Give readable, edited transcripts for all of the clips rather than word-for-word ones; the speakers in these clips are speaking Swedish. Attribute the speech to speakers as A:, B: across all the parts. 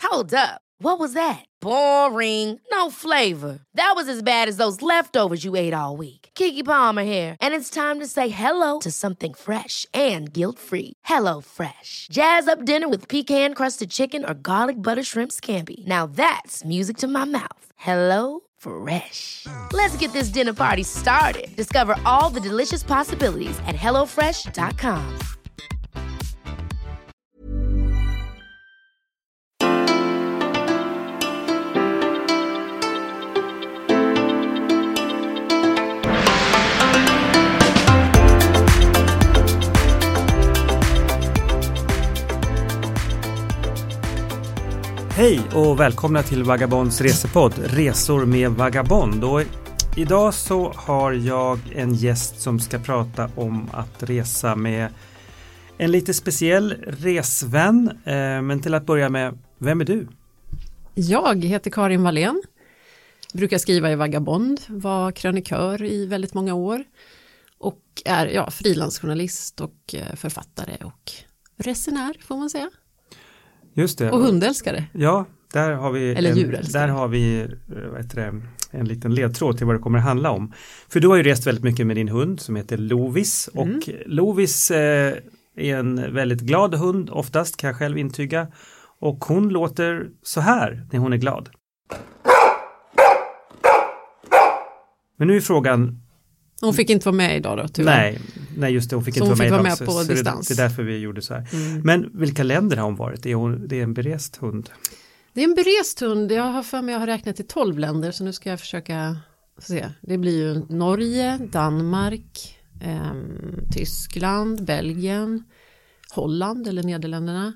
A: Hold up. What was that? Boring. No flavor. That was as bad as those leftovers you ate all week. Keke Palmer here, and it's time to say hello to something fresh and guilt-free. Hello Fresh. Jazz up dinner with pecan-crusted chicken or garlic butter shrimp scampi. Now that's music to my mouth. Hello Fresh. Let's get this dinner party started. Discover all the delicious possibilities at hellofresh.com.
B: Hej och välkomna till Vagabonds resepodd, Resor med Vagabond. Och idag så har jag en gäst som ska prata om att resa med en lite speciell resvän. Men till att börja med, vem är du?
C: Jag heter Karin Wallén, brukar skriva i Vagabond, var krönikör i väldigt många år och är frilansjournalist och författare och resenär får man säga.
B: Just det.
C: Och hundälskare.
B: Ja, där har vi, en liten ledtråd till vad det kommer att handla om. För du har ju rest väldigt mycket med din hund som heter Lovis. Och Lovis är en väldigt glad hund, oftast kan jag själv intyga. Och hon låter så här när hon är glad. Men nu är frågan...
C: Hon fick inte vara med idag då, tyvärr.
B: Nej just det, hon fick
C: så
B: inte vara med idag.
C: Med på distans.
B: Det är därför vi gjorde så här. Men vilka länder har hon varit? Det är en berest hund.
C: Det är en berest hund. Jag har räknat till 12 länder, så nu ska jag försöka se. Det blir ju Norge, Danmark, Tyskland, Belgien, Holland eller Nederländerna.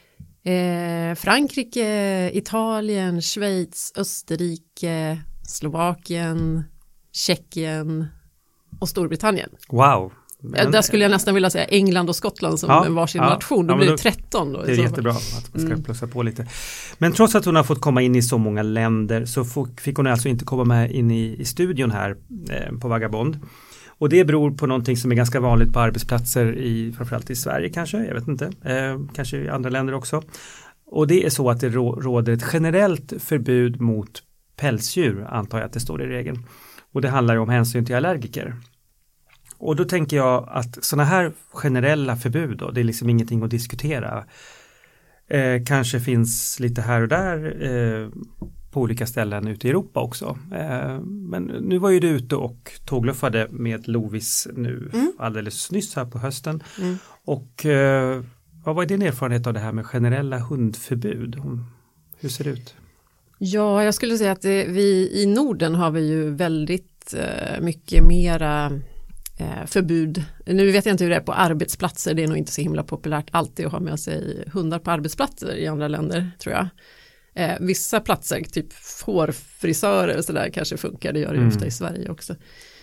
C: Frankrike, Italien, Schweiz, Österrike, Slovakien, Tjeckien och Storbritannien.
B: Wow.
C: Där skulle jag nästan vilja säga England och Skottland som varsin nation. Då blir det 13 då.
B: Det är jättebra att man ska plussa på lite. Men trots att hon har fått komma in i så många länder så fick hon alltså inte komma med in i studion här på Vagabond. Och det beror på någonting som är ganska vanligt på arbetsplatser framförallt i Sverige kanske, jag vet inte. Kanske i andra länder också. Och det är så att det råder ett generellt förbud mot pälsdjur, antar jag att det står i regeln. Och det handlar om hänsyn till allergiker. Och då tänker jag att sådana här generella förbud då, det är liksom ingenting att diskutera. Kanske finns lite här och där på olika ställen ute i Europa också. Men nu var ju du ute och tågluffade med Lovis nu alldeles nyss här på hösten. Och vad var din erfarenhet av det här med generella hundförbud? Hur ser det ut?
C: Ja, jag skulle säga att vi i Norden har vi ju väldigt mycket mera förbud. Nu vet jag inte hur det är på arbetsplatser. Det är nog inte så himla populärt alltid att ha med sig hundar på arbetsplatser i andra länder, tror jag. Vissa platser, typ fårfrisörer och sådär kanske funkar. Det gör det ofta i Sverige också.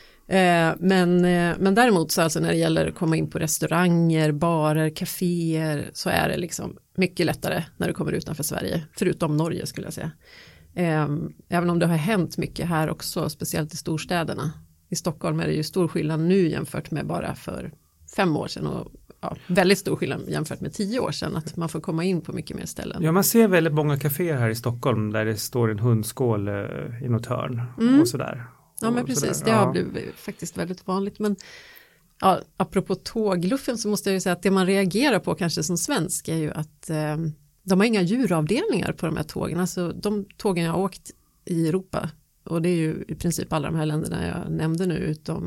C: Men däremot så alltså när det gäller att komma in på restauranger, barer, kaféer så är det liksom mycket lättare när du kommer utanför Sverige. Förutom Norge skulle jag säga. Även om det har hänt mycket här också, speciellt i storstäderna. I Stockholm är det ju stor skillnad nu jämfört med bara för 5 år sedan och väldigt stor skillnad jämfört med 10 år sedan att man får komma in på mycket mer ställen.
B: Ja, man ser väldigt många kaféer här i Stockholm där det står en hundskål i något hörn och sådär.
C: Ja, men precis. Det har blivit faktiskt väldigt vanligt. Men apropå tågluffen så måste jag ju säga att det man reagerar på kanske som svensk är ju att de har inga djuravdelningar på de här tågen. Alltså de tågen jag har åkt i Europa, och det är ju i princip alla de här länderna jag nämnde nu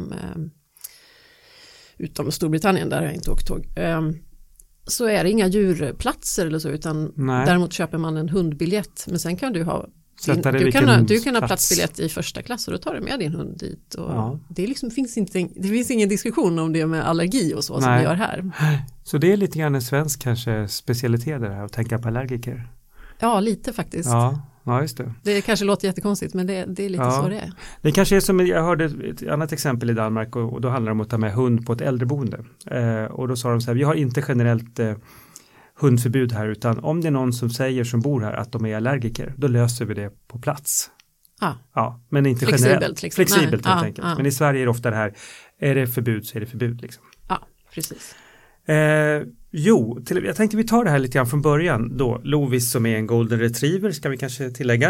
C: utom Storbritannien, där har jag inte åkt tåg. Så är det inga djurplatser eller så, utan däremot köper man en hundbiljett. Men sen kan du ha du kan ha platsbiljett i första klass och då tar du med din hund dit. Och det liksom det finns ingen diskussion om det med allergi och så som vi gör här.
B: Så det är lite grann en svensk kanske specialitet det här att tänka på allergiker?
C: Ja, lite faktiskt.
B: Ja, just det.
C: Det kanske låter jättekonstigt, men det är lite så det är.
B: Det kanske är som, jag hörde ett annat exempel i Danmark och då handlar det om att ta med hund på ett äldreboende. Och då sa de så här, vi har inte generellt hundförbud här, utan om det är någon som säger som bor här att de är allergiker, då löser vi det på plats. Ja, men inte generellt. Liksom. Flexibelt helt enkelt. Men i Sverige är det ofta det här, är det förbud så är det förbud liksom.
C: Ja, precis.
B: Jag tänkte vi tar det här lite grann från början då. Lovis som är en golden retriever ska vi kanske tillägga.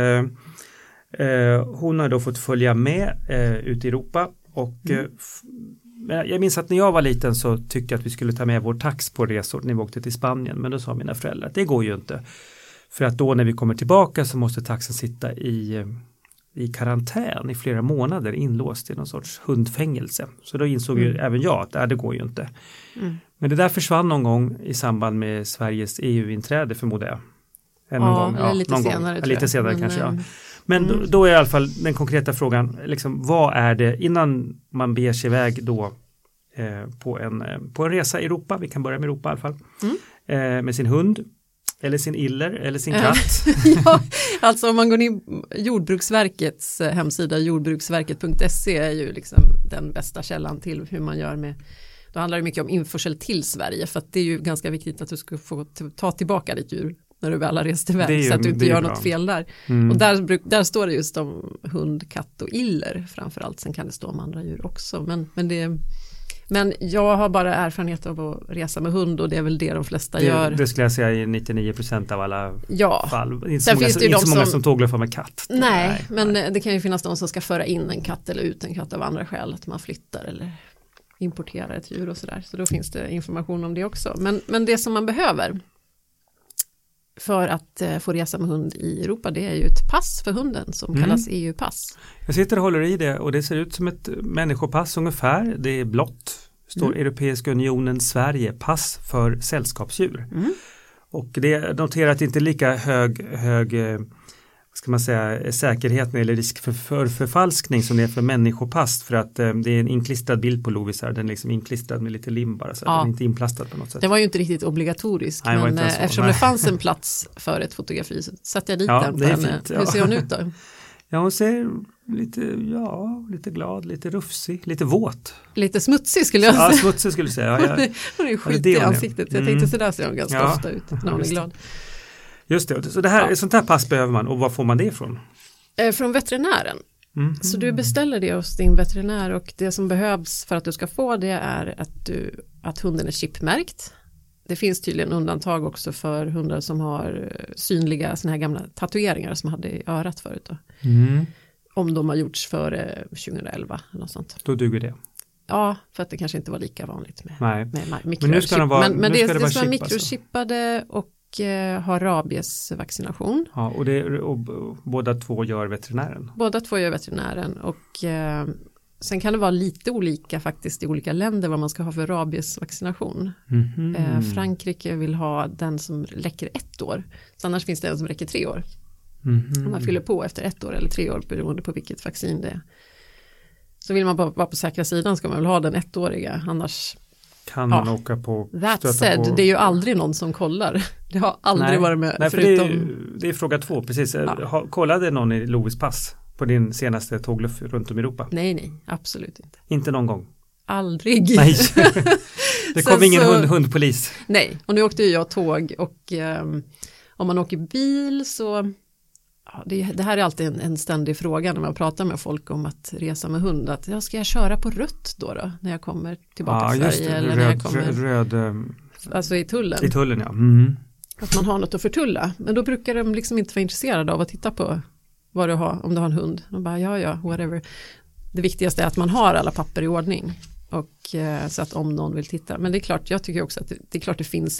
B: Hon har då fått följa med ut i Europa och jag minns att när jag var liten så tyckte jag att vi skulle ta med vår tax på resor när vi åkte till Spanien, men då sa mina föräldrar att det går ju inte. För att då när vi kommer tillbaka så måste taxen sitta i karantän i flera månader inlåst i någon sorts hundfängelse. Så då insåg ju även jag att det går ju inte. Men det där försvann någon gång i samband med Sveriges EU-inträde förmodar jag. Lite senare kanske, ja. Men då är i alla fall den konkreta frågan, liksom, vad är det innan man beger sig iväg då på en resa i Europa, vi kan börja med Europa i alla fall, med sin hund eller sin iller eller sin katt.
C: Ja, alltså om man går in på Jordbruksverkets hemsida, jordbruksverket.se är ju liksom den bästa källan till hur man gör med. Då handlar det mycket om införsel till Sverige, för att det är ju ganska viktigt att du ska få ta tillbaka ditt djur när du väl har rest iväg, så att du inte gör något fel där. Och där står det just om hund, katt och iller framförallt. Sen kan det stå om andra djur också. Men jag har bara erfarenhet av att resa med hund, och det är väl det de flesta gör.
B: Det skulle jag säga i 99% av alla fall. Inte så många som tågluffar med katt.
C: Nej, men det kan ju finnas de som ska föra in en katt eller ut en katt av andra skäl. Att man flyttar eller importerar ett djur och sådär. Så då finns det information om det också. Men det som man behöver för att få resa med hund i Europa, det är ju ett pass för hunden som kallas EU-pass.
B: Jag sitter och håller i det och det ser ut som ett människopass ungefär. Det är blått. Står Europeiska unionen Sverige, pass för sällskapsdjur. Och det är noterat inte lika hög ska man säga, säkerhet eller risk för förfalskning som det är för människopass, för att det är en inklistrad bild på Lovis här, den är liksom inklistrad med lite lim bara, så den är inte inplastad på något sätt.
C: Det var ju inte riktigt obligatoriskt, men eftersom det fanns en plats för ett fotografi så satte jag dit den på henne. Hur ser hon ut då?
B: Ja, hon ser lite glad, lite rufsig, lite våt.
C: Lite smutsig skulle jag säga.
B: Ja, smutsig skulle jag säga.
C: Hon är skit i ansiktet. Jag tänkte så där ser hon ganska ofta ut när hon är glad.
B: Just det, så det här, sånt här pass behöver man, och var får man det ifrån?
C: Från veterinären. Så du beställer det hos din veterinär, och det som behövs för att du ska få det är att hunden är chipmärkt. Det finns tydligen undantag också för hundar som har synliga såna här gamla tatueringar som hade i örat förut då. Om de har gjorts före 2011 eller något sånt.
B: Då duger det.
C: Ja, för att det kanske inte var lika vanligt med mikrochip.
B: Men nu ska de vara,
C: men det
B: vara
C: är mikrochippade och har rabiesvaccination.
B: Ja, och båda två gör veterinären.
C: Båda två gör veterinären, och sen kan det vara lite olika faktiskt i olika länder vad man ska ha för rabiesvaccination. Frankrike vill ha den som räcker 1 år. Så annars finns det en som räcker 3 år. Om man fyller på efter 1 år eller 3 år beroende på vilket vaccin det är. Så vill man vara på säkra sidan ska man väl ha den 1-åriga, annars
B: kan man åka på.
C: That said, det är ju aldrig någon som kollar. Det har aldrig varit med.
B: Nej, förutom. Det är fråga 2, precis. Kollade någon i Lovis pass på din senaste tågluff runt om i Europa?
C: Nej, absolut inte.
B: Inte någon gång?
C: Aldrig.
B: Nej. Det kom ingen hundpolis.
C: Nej, och nu åkte jag tåg, och om man åker bil så det här är alltid en ständig fråga när man pratar med folk om att resa med hund, att ska jag köra på rött då när jag kommer tillbaka till Sverige, eller när jag kommer alltså i tullen.
B: I tullen, ja.
C: Att man har något att förtulla, men då brukar de liksom inte vara intresserade av att titta på vad du har, om du har en hund. De bara whatever. Det viktigaste är att man har alla papper i ordning, och så att om någon vill titta. Men det är klart, jag tycker också att det är klart det finns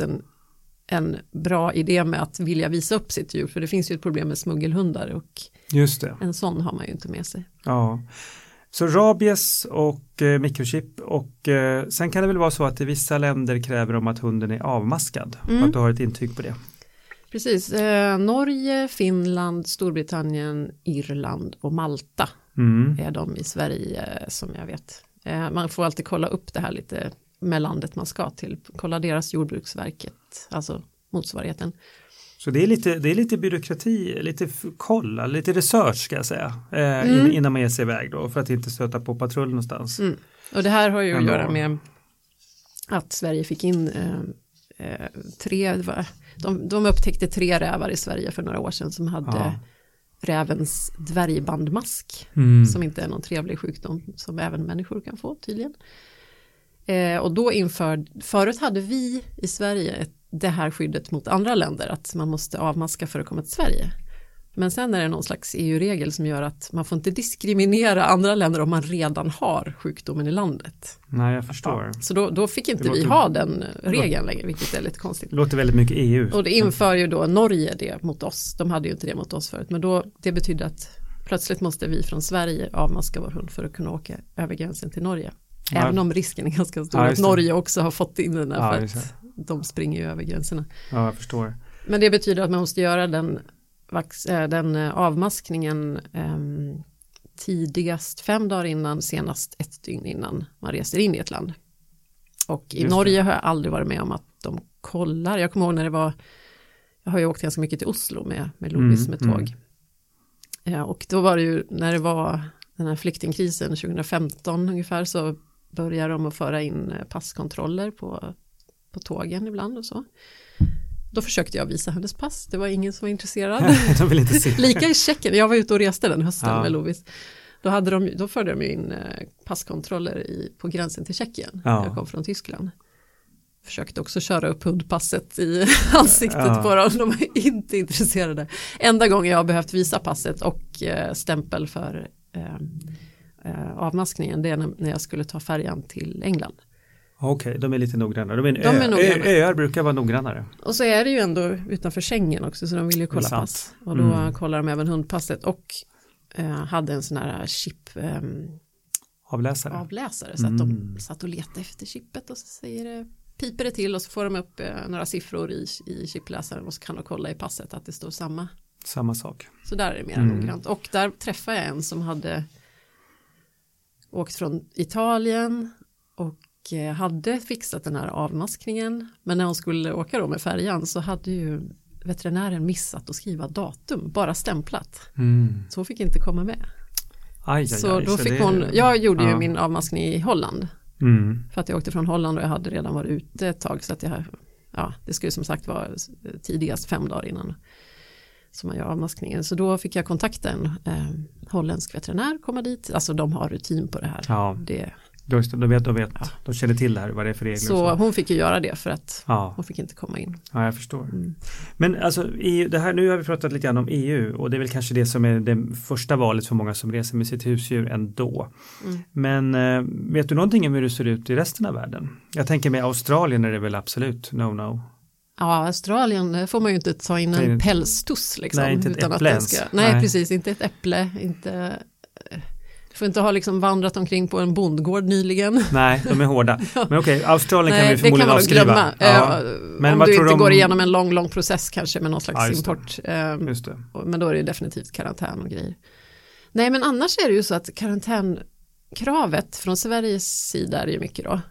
C: en bra idé med att vilja visa upp sitt djur, för det finns ju ett problem med smuggelhundar, och
B: just det.
C: En sån har man ju inte med sig.
B: Ja, så rabies och mikrochip, och sen kan det väl vara så att i vissa länder kräver de att hunden är avmaskad, och att du har ett intyg på det.
C: Precis, Norge, Finland, Storbritannien, Irland och Malta är de i Sverige som jag vet. Man får alltid kolla upp det här lite med landet man ska till. Kolla deras Jordbruksverket, alltså motsvarigheten. Så
B: det är lite byråkrati, lite kolla, lite research ska jag säga, innan man ger sig iväg då, för att inte stöta på patrull någonstans.
C: Och det här har ju att göra med att Sverige fick in de upptäckte 3 rävar i Sverige för några år sedan som hade rävens dvärgbandmask, som inte är någon trevlig sjukdom som även människor kan få tydligen. Och då förut hade vi i Sverige det här skyddet mot andra länder, att man måste avmaska för att komma till Sverige. Men sen är det någon slags EU-regel som gör att man får inte diskriminera andra länder om man redan har sjukdomen i landet.
B: Nej, jag förstår.
C: Ja, så då fick inte vi ha den regeln längre, vilket är lite konstigt.
B: Det låter väldigt mycket EU.
C: Och det inför ju då Norge det mot oss. De hade ju inte det mot oss förut. Men det betyder att plötsligt måste vi från Sverige avmaska vår hund för att kunna åka över gränsen till Norge. Även om risken är ganska stor att Norge också har fått in den där för att de springer ju över gränserna.
B: Ja, jag förstår.
C: Men det betyder att man måste göra den avmaskningen tidigast 5 dagar innan, senast 1 dygn innan man reser in i ett land. Och i Norge har jag aldrig varit med om att de kollar. Jag kommer ihåg när jag har ju åkt ganska mycket till Oslo med Lovis med tåg. Och då var det ju, när det var den här flyktingkrisen 2015 ungefär, så började de att föra in passkontroller på tågen ibland och så. Då försökte jag visa hennes pass. Det var ingen som var intresserad.
B: De vill inte se.
C: Lika i Tjeckien. Jag var ute och reste den hösten med Lovis. Då förde de in passkontroller på gränsen till Tjeckien. Jag kom från Tyskland. Försökte också köra upp hundpasset i ansiktet på dem. De var inte intresserade. Enda gången jag har behövt visa passet och stämpel för avmaskningen, det är när jag skulle ta färjan till England.
B: Okej, de är lite noggrannare. Öar brukar vara noggrannare.
C: Och så är det ju ändå utanför Schengen också, så de vill ju kolla pass. Och då kollar de även hundpasset och hade en sån här chip avläsare så att de satt och letade efter chippet och så piper det till och så får de upp några siffror i chipläsaren och så kan de kolla i passet att det står samma sak. Så där är det mer noggrant. Och där träffade jag en som hade åkt från Italien och hade fixat den här avmaskningen, men när hon skulle åka då med färjan så hade ju veterinären missat att skriva datum, bara stämplat. Så hon fick inte komma med. Så då fick jag gjorde ju min avmaskning i Holland. För att jag åkte från Holland och jag hade redan varit ute ett tag, så att det skulle som sagt vara tidigast 5 dagar innan som man gör avmaskningen. Så då fick jag kontakta en holländsk veterinär, komma dit. Alltså de har rutin på det här. Ja.
B: De vet. De känner till det här, vad det är för regler.
C: Så hon fick ju göra det för att hon fick inte komma in.
B: Ja, jag förstår. Men alltså, det här, nu har vi pratat lite grann om EU och det är väl kanske det som är det första valet för många som reser med sitt husdjur ändå. Men vet du någonting om hur det ser ut i resten av världen? Jag tänker med Australien är det väl absolut no. Ja,
C: Australien får man ju inte ta in en pälstuss liksom.
B: Nej, inte ett
C: utan
B: äpple
C: att ska, nej, precis, inte ett äpple, inte... Du får inte ha liksom vandrat omkring på en bondgård nyligen.
B: Nej, de är hårda. Men okej, Australien kan vi förmodligen avskriva.
C: Men om du inte går igenom en lång process kanske med någon slags import.
B: Just det.
C: Men då är det definitivt karantän och grejer. Nej, men annars är det ju så att karantänkravet från Sveriges sida är ju mycket då.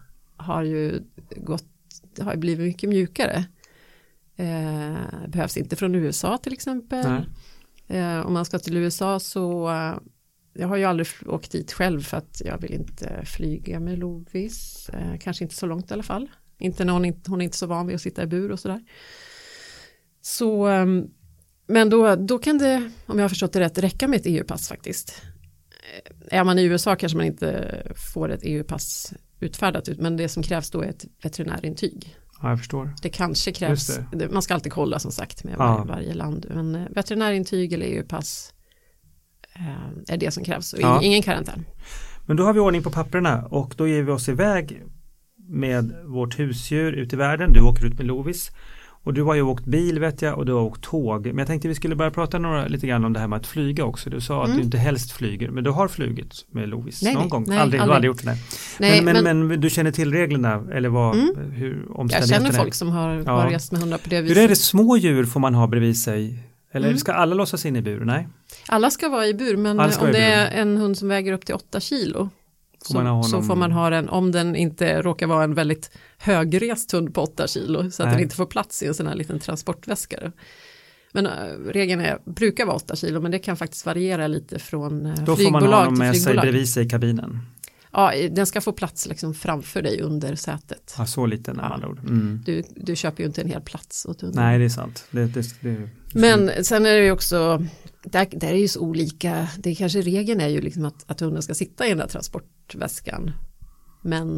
C: Det har blivit mycket mjukare. Behövs inte från USA till exempel. Om man ska till USA så... Jag har ju aldrig åkt dit själv för att jag vill inte flyga med Lovis. Kanske inte så långt i alla fall. Inte när hon är inte så van vid att sitta i bur och sådär. Så, men då kan det, om jag har förstått det rätt, räcka med ett EU-pass faktiskt. Är man i USA kanske man inte får ett EU-pass utfärdat ut. Men det som krävs då är ett veterinärintyg.
B: Ja, jag förstår.
C: Det kanske krävs, man ska alltid kolla som sagt med varje land. Men veterinärintyg eller EU-pass är det som krävs och ingen karantän.
B: Men då har vi ordning på papperna och då ger vi oss iväg med vårt husdjur ut i världen. Du åker ut med Lovis och du har ju åkt bil vet jag och du har åkt tåg. Men jag tänkte vi skulle börja prata lite grann om det här med att flyga också. Du sa att du inte helst flyger, men du har flugit med Lovis någon gång. Du har aldrig gjort det. Nej, men du känner till reglerna eller hur omständigheterna är?
C: Jag känner folk som har rest med hundar på det viset.
B: Hur är det, små djur får man ha bredvid sig? Eller ska alla låsas in i bur? Nej.
C: Alla ska vara i bur, men om det är en hund som väger upp till 8 kilo så får man ha den, om den inte råkar vara en väldigt högrest hund på 8 kilo så att den inte får plats i en sån här liten transportväska. Men regeln brukar vara 8 kilo, men det kan faktiskt variera lite från flygbolag till flygbolag. Då får man ha dem med sig bredvid sig i kabinen. Ja, den ska få plats liksom framför dig under sätet.
B: Ja, så liten med andra ord.
C: Du köper ju inte en hel plats åt hunden.
B: Nej, det är sant.
C: Men sen är det ju också, där är ju så olika, det kanske regeln är ju liksom att hunden ska sitta i den där transportväskan. Men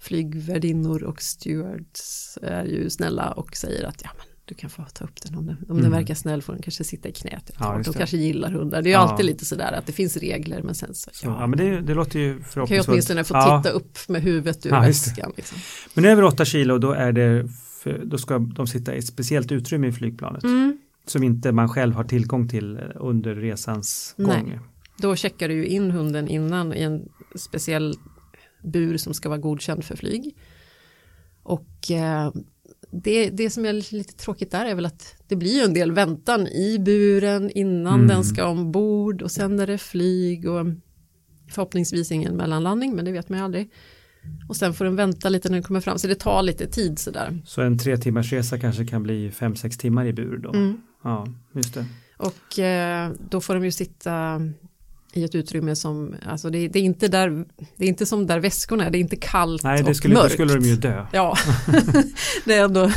C: flygvärdinnor och stewards är ju snälla och säger att ja, men du kan få ta upp den om den verkar snäll får den kanske sitta i knät. De kanske gillar hundar. Det är ju alltid lite sådär att det finns regler men sen så
B: ja men det låter ju förhoppningsvis.
C: Kan ju åtminstone få titta upp med huvudet ur väskan. Liksom.
B: Men över 8 kilo då ska de sitta i ett speciellt utrymme i flygplanet som inte man själv har tillgång till under resans gång.
C: Då checkar du ju in hunden innan i en speciell bur som ska vara godkänd för flyg. Och det som är lite tråkigt där är väl att det blir ju en del väntan i buren innan den ska ombord och sen är det flyg och förhoppningsvis ingen mellanlandning, men det vet man ju aldrig. Och sen får den vänta lite när den kommer fram, så det tar lite tid sådär.
B: Så en 3 timmars resa kanske kan bli 5-6 timmar i bur då? Ja, just det.
C: Och då får de ju sitta i ett utrymme som, alltså det är inte där, det är inte som där väskorna är, det är inte kallt och mörkt. Nej, då skulle de ju dö. Ja, det är ändå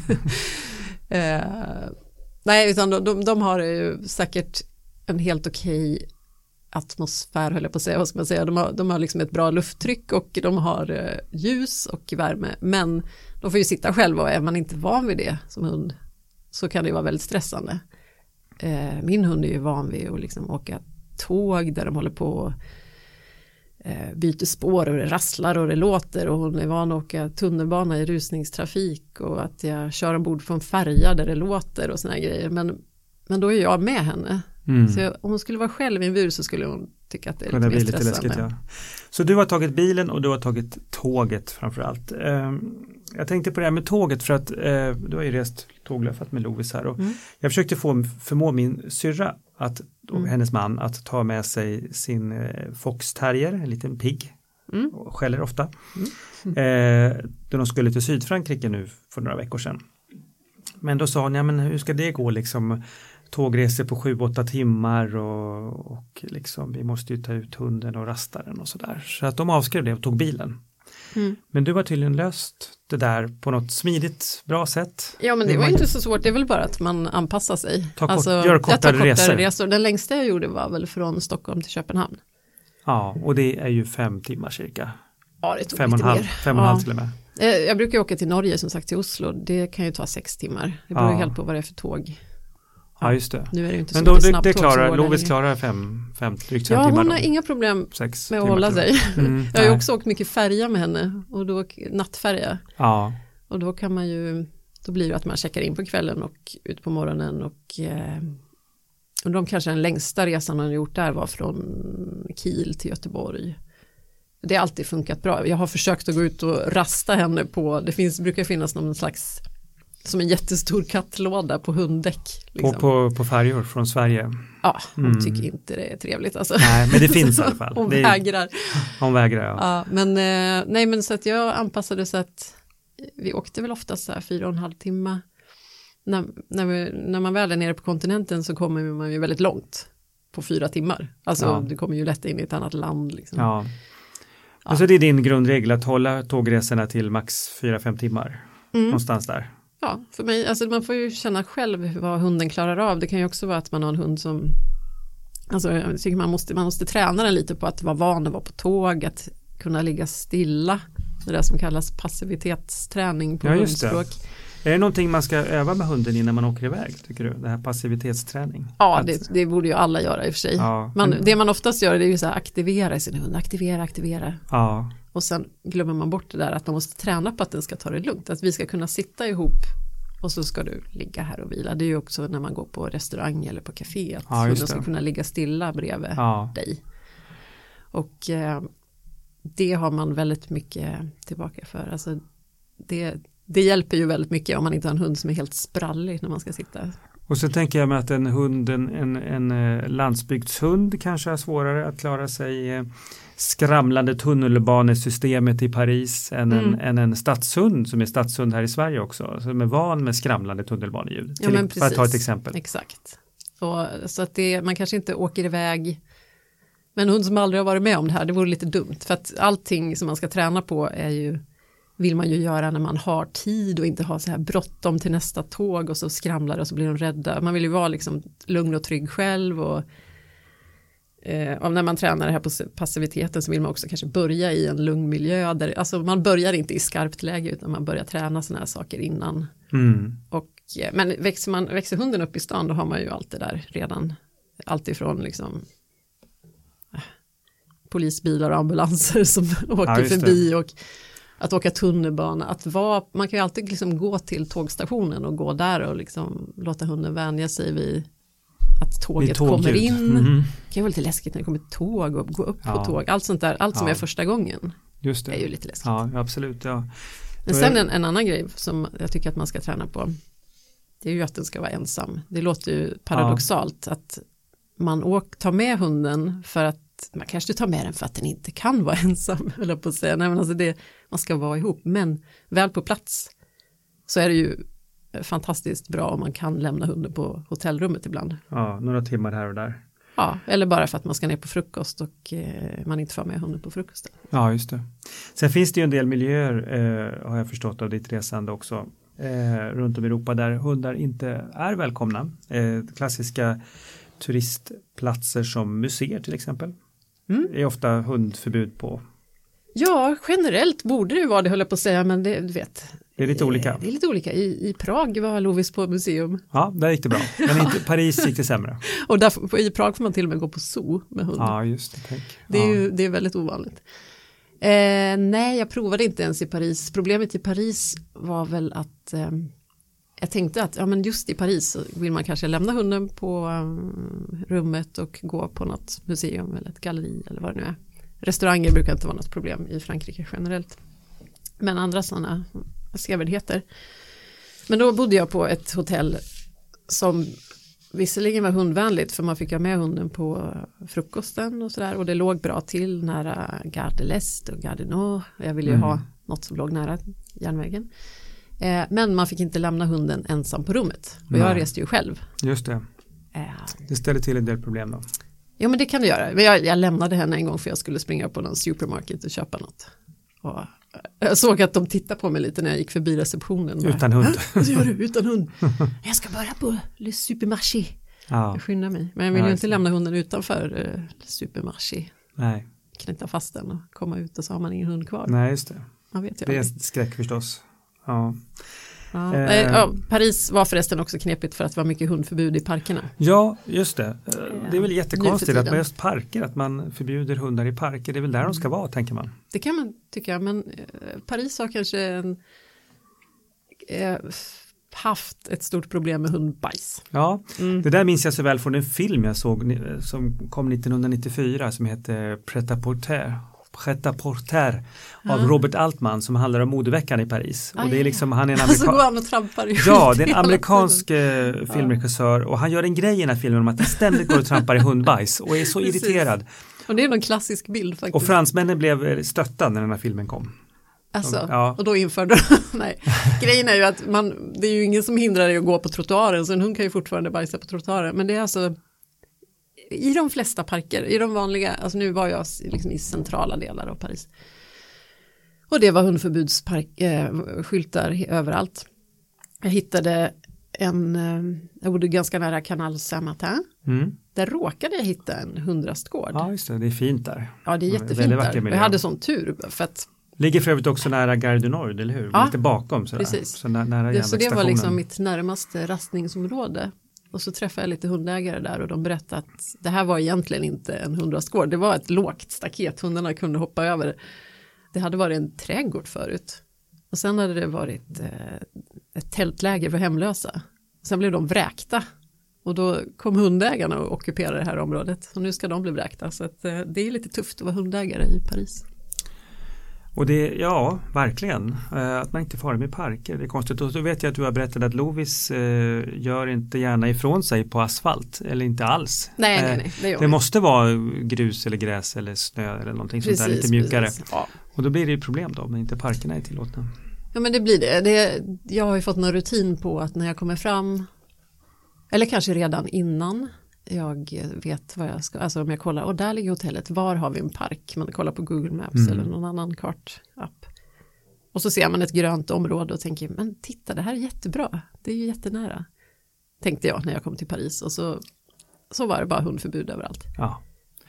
C: nej, utan de har ju säkert en helt okej atmosfär, höll jag på att säga, vad ska man säga, de har liksom ett bra lufttryck och de har ljus och värme, men de får ju sitta själva och är man inte van vid det som hund så kan det vara väldigt stressande. Min hund är ju van vid att liksom åka tåg där de håller på och byter spår och det rasslar och det låter och hon är van att åka tunnelbana i rusningstrafik och att jag kör ombord på en färja där det låter och såna här grejer, men då är jag med henne. Så om hon skulle vara själv i en bur så skulle hon tycka att det är lite mer stressande. Läskigt, ja.
B: Så du har tagit bilen och du har tagit tåget framförallt. Jag tänkte på det här med tåget för att du har ju rest tåglöfat med Lovis här och jag försökte förmå min syrra och hennes man att ta med sig sin Fox Terrier, en liten pigg, och skäller ofta. Då de skulle till Sydfrankrike nu för några veckor sedan. Men då sa hon, ja men hur ska det gå liksom, tågresor på 7-8 timmar och liksom, vi måste ju ta ut hunden och rasta den och sådär. Så att de avskrev det och tog bilen. Men du har tydligen löst det där på något smidigt, bra sätt.
C: Ja, men det var inte så svårt. Det är väl bara att man anpassar sig.
B: Gör kortare resor.
C: Den längsta jag gjorde var väl från Stockholm till Köpenhamn.
B: Ja, och det är ju 5 timmar cirka.
C: Ja, det tog 5,5
B: till och med.
C: Jag brukar åka till Norge som sagt, till Oslo. Det kan ju ta 6 timmar. Det beror helt på vad det är för tåg.
B: Ja, just det.
C: Nu är det inte
B: men
C: så
B: då
C: snabbt tåg.
B: Lovis klarar 5 drygt 5 timmar.
C: Ja, hon har inga problem med att hålla sig. Jag har ju också åkt mycket färja med henne och då nattfärja. Ja. Och då kan man ju, då blir det att man checkar in på kvällen och ut på morgonen och de kanske den längsta resan hon har gjort där var från Kiel till Göteborg. Det har alltid funkat bra. Jag har försökt att gå ut och rasta henne på, brukar finnas någon slags som en jättestor kattlåda på hunddäck. Liksom.
B: På färjor från Sverige.
C: Ja, hon tycker inte det är trevligt. Alltså.
B: Nej, men det finns i alla fall.
C: Hon vägrar.
B: Hon vägrar, ja.
C: Ja, men så att jag anpassade så att vi åkte väl oftast så här 4,5 timmar. När man väl är nere på kontinenten så kommer man ju väldigt långt på 4 timmar. Alltså du kommer ju lätt in i ett annat land. Liksom. Ja.
B: Alltså det är din grundregel att hålla tågresorna till max 4-5 timmar. Någonstans där.
C: Ja, för mig, alltså man får ju känna själv vad hunden klarar av. Det kan ju också vara att man har en hund som, alltså jag tycker man måste träna den lite på att vara van att vara på tåg, att kunna ligga stilla. Det där som kallas passivitetsträning på hundspråk.
B: Är det någonting man ska öva med hunden innan man åker iväg, tycker du? Det här passivitetsträning?
C: Ja, det borde ju alla göra i och för sig. Ja, det man oftast gör det är ju så här, aktivera sin hund, aktivera. Ja. Och sen glömmer man bort det där att man måste träna på att den ska ta det lugnt. Att vi ska kunna sitta ihop och så ska du ligga här och vila. Det är ju också när man går på restaurang eller på café. Att hunden ska kunna ligga stilla bredvid dig. Och det har man väldigt mycket tillbaka för. Alltså det hjälper ju väldigt mycket om man inte har en hund som är helt sprallig när man ska sitta. Och
B: så tänker jag mig att en landsbygdshund kanske är svårare att klara sig skramlande tunnelbanesystemet i Paris än en stadshund som är stadshund här i Sverige också. Som är van med skramlande tunnelbaneljud. För att ta ett exempel.
C: Exakt. Så att man kanske inte åker iväg. Men en hund som aldrig har varit med om det här, det vore lite dumt. För att allting som man ska träna på vill man ju göra när man har tid och inte ha så här bråttom till nästa tåg och så skramlar och så blir de rädda. Man vill ju vara liksom lugn och trygg själv och Och när man tränar det här på passiviteten så vill man också kanske börja i en lugn miljö. Där, alltså man börjar inte i skarpt läge utan man börjar träna såna här saker innan. Men växer hunden upp i stan då har man ju allt det där redan. Allt ifrån liksom polisbilar och ambulanser som åker förbi och att åka tunnelbana. Man kan ju alltid liksom gå till tågstationen och gå där och liksom låta hunden vänja sig vid att tåget kommer in. Det kan vara lite läskigt när det kommer tåg och gå upp på tåg. Allt sånt där, allt som är första gången. Just det. Är ju lite läskigt.
B: Ja, absolut. Ja.
C: Men sen en annan grej som jag tycker att man ska träna på, det är ju att den ska vara ensam. Det låter ju paradoxalt att man tar med hunden för att man kanske tar med den för att den inte kan vara ensam, eller på att säga. Nej, men alltså man ska vara ihop, men väl på plats så är det ju fantastiskt bra om man kan lämna hunden på hotellrummet ibland.
B: Ja, några timmar här och där.
C: Ja, eller bara för att man ska ner på frukost och man inte får med hunden på frukosten.
B: Ja, just det. Sen finns det ju en del miljöer, har jag förstått av ditt resande också, runt om i Europa där hundar inte är välkomna. Klassiska turistplatser som museer till exempel. Är ofta hundförbud på. Ja,
C: generellt borde det vara det, höll jag på att säga, men du vet.
B: Det är lite olika.
C: Det är lite olika. I Prag var Lovis på museum.
B: Ja, där gick det bra. Men i Paris gick det sämre.
C: Och i Prag får man till och med gå på zoo med hund.
B: Ja, just det.
C: Det är väldigt ovanligt. Nej, jag provade inte ens i Paris. Problemet i Paris var väl att jag tänkte att men just i Paris så vill man kanske lämna hunden på rummet och gå på något museum eller ett galleri eller vad det nu är. Restauranger brukar inte vara något problem i Frankrike generellt. Men andra sådana sevärdheter. Men då bodde jag på ett hotell som visserligen var hundvänligt för man fick ha med hunden på frukosten och sådär. Och det låg bra till nära Gare de l'Est och Gare du Nord. Jag ville ju ha något som låg nära järnvägen. Men man fick inte lämna hunden ensam på rummet. Och jag reste ju själv.
B: Just det. Det ställer till en del problem då.
C: Ja, men det kan du göra. Jag lämnade henne en gång för jag skulle springa på någon supermarket och köpa något. Och jag såg att de tittade på mig lite när jag gick förbi receptionen.
B: Utan hund.
C: Vad gör du utan hund? Jag ska börja på Le Supermarché. Ja. Jag skyndar mig. Men jag vill ju inte lämna hunden utanför Le Supermarché.
B: Nej.
C: Knyta fast den och komma ut och så har man ingen hund kvar.
B: Nej, just det.
C: Det
B: är en skräck förstås. Ja.
C: Paris var förresten också knepigt för att det var mycket hundförbud i parkerna.
B: Ja, just det. Det är väl jättekonstigt att man just parker, att man förbjuder hundar i parker. Det är väl där de ska vara, tänker man.
C: Det kan man tycka, men Paris har kanske haft ett stort problem med hundbajs.
B: Ja, det där minns jag så väl från en film jag såg som kom 1994 som heter Pret-à-porter av Robert Altman som handlar om modeveckan i Paris. Och det är liksom, han är en
C: alltså går han och trampar i
B: Ja, det är en amerikansk filmregissör och han gör en grej i den här filmen om att han ständigt går och trampar i hundbajs och är så irriterad.
C: Och det är någon klassisk bild faktiskt.
B: Och fransmännen blev stötta när den här filmen kom.
C: Alltså, och då införde nej. Grejen är ju att det är ju ingen som hindrar dig att gå på trottoaren så en hund kan ju fortfarande bajsa på trottoaren. Men det är alltså i de flesta parker, i de vanliga, alltså nu var jag liksom i centrala delar av Paris. Och det var hundförbudsskyltar överallt. Jag hittade jag bodde ganska nära Canal Saint-Martin. Där råkade jag hitta en hundrastgård.
B: Ja, just det. Det är fint där.
C: Ja, det är jättefint där. Jag hade sån tur för att
B: ligger för övrigt också nära Gare du Nord, eller hur?
C: Ja,
B: lite bakom sådär.
C: Precis.
B: Så nära
C: så det var liksom mitt närmaste rastningsområde. Och så träffade jag lite hundägare där och de berättade att det här var egentligen inte en hundrastgård. Det var ett lågt staket, hundarna kunde hoppa över. Det hade varit en trädgård förut. Och sen hade det varit ett tältläger för hemlösa. Sen blev de vräkta. Och då kom hundägarna och ockuperade det här området. Och nu ska de bli vräkta. Så att, det är lite tufft att vara hundägare i Paris.
B: Och det, ja, verkligen. Att man inte får med parker, det är konstigt. Och så vet jag att du har berättat att Lovis gör inte gärna ifrån sig på asfalt. Eller inte alls.
C: Nej,
B: det måste vara grus eller gräs eller snö eller någonting sånt där lite mjukare. Ja. Och då blir det ju problem då, men inte parkerna är tillåtna.
C: Ja, men det blir det. Jag har ju fått någon rutin på att när jag kommer fram, eller kanske redan innan jag vet vad jag ska, alltså om jag kollar, och där ligger hotellet, var har vi en park? Man kollar på Google Maps eller någon annan kartapp. Och så ser man ett grönt område och tänker, men titta, det här är jättebra. Det är ju jättenära. Tänkte jag när jag kom till Paris, och så var det bara hundförbud överallt.
B: Ja.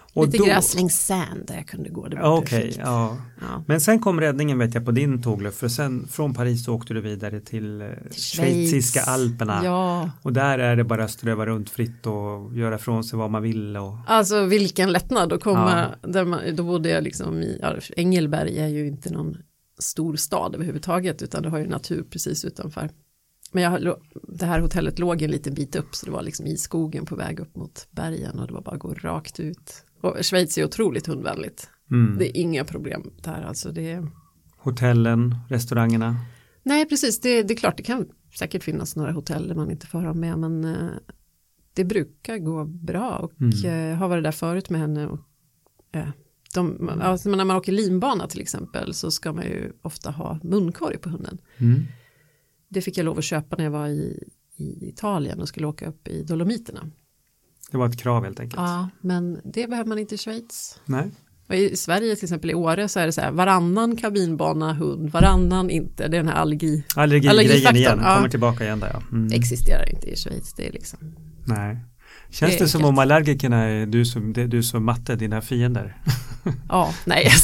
B: Och
C: lite gräslingsand där jag kunde gå.
B: Okej, ja. Men sen kom räddningen vet jag på din tågluff. För sen från Paris så åkte du vidare till schweiziska Alperna.
C: Ja.
B: Och där är det bara att ströva runt fritt och göra från sig vad man vill. Och...
C: Alltså vilken lättnad att komma. Då bodde jag liksom i Engelberg är ju inte någon stor stad överhuvudtaget. Utan det har ju natur precis utanför. Men det här hotellet låg en liten bit upp så det var liksom i skogen på väg upp mot bergen och det var bara att gå rakt ut. Och Schweiz är otroligt hundvänligt. Det är inga problem där. Alltså
B: hotellen, restaurangerna? Nej,
C: precis. Det är klart, det kan säkert finnas några hotell där man inte får ha med men det brukar gå bra och jag har varit där förut med henne. Och, alltså när man åker linbana till exempel så ska man ju ofta ha munkorg på hunden. Det fick jag lov att köpa när jag var i Italien och skulle åka upp i Dolomiterna.
B: Det var ett krav helt enkelt.
C: Ja, men det behöver man inte i Schweiz.
B: Nej.
C: Och i Sverige till exempel i Åre så är det så här varannan kabinbana hund, varannan inte. Det är den här
B: allergigrejen igen, kommer tillbaka igen där.
C: Det existerar inte i Schweiz, det är liksom.
B: Nej. Känns det som om allergikerna är du som matte, dina fiender?
C: Ja, nej jag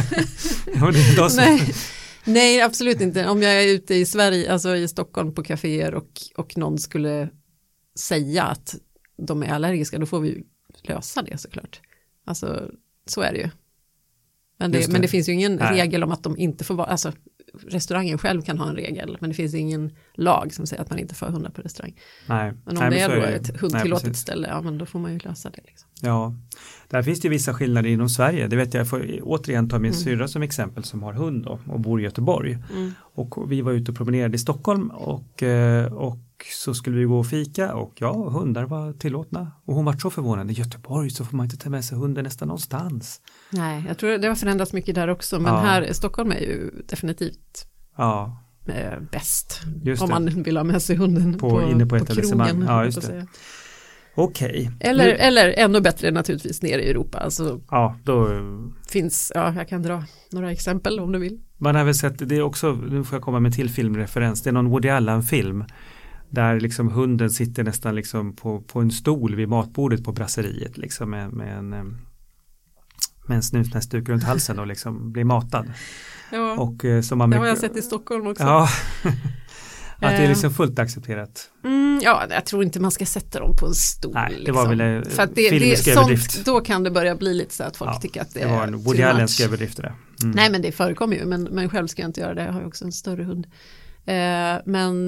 C: skojar. Nej, absolut inte. Om jag är ute i Sverige, alltså i Stockholm på kaféer och någon skulle säga att de är allergiska, då får vi lösa det såklart. Alltså, så är det ju. Men det finns ju ingen regel om att de inte får vara, alltså restaurangen själv kan ha en regel, men det finns ingen lag som säger att man inte får hundar på restaurang.
B: Nej.
C: Men om det är då ett hundtillåtet ställe, ja men då får man ju lösa det. Liksom.
B: Ja, där finns det vissa skillnader inom Sverige. Det vet jag får återigen ta min syrra som exempel som har hund då, och bor i Göteborg. Och vi var ute och promenerade i Stockholm och så skulle vi gå och fika och hundar var tillåtna. Och hon var så förvånad, i Göteborg så får man inte ta med sig hunden nästan någonstans.
C: Nej, jag tror det har förändrats mycket där också. Men här i Stockholm är ju definitivt bäst. Om man vill ha med sig hunden
B: inne på
C: krogen.
B: Ja, just det. Okej.
C: Eller ännu bättre naturligtvis nere i Europa. Alltså,
B: då
C: finns, jag kan dra några exempel om du vill.
B: Man har väl sett, det är också, nu får jag komma med till filmreferens, det är någon Woody Allen-film där liksom hunden sitter nästan liksom på en stol vid matbordet på brasseriet liksom med en snusnäsduk runt halsen och liksom blir matad.
C: Ja,
B: och, som
C: det har jag sett i Stockholm också.
B: Ja, att det är liksom fullt accepterat.
C: Jag tror inte man ska sätta dem på en stol.
B: Nej, det var väl
C: för att det är sånt, då kan det börja bli lite så att folk tycker att det är
B: en Woody Allensk överdrift det.
C: Nej, men det förekommer ju, men själv ska jag inte göra det. Jag har ju också en större hund. Men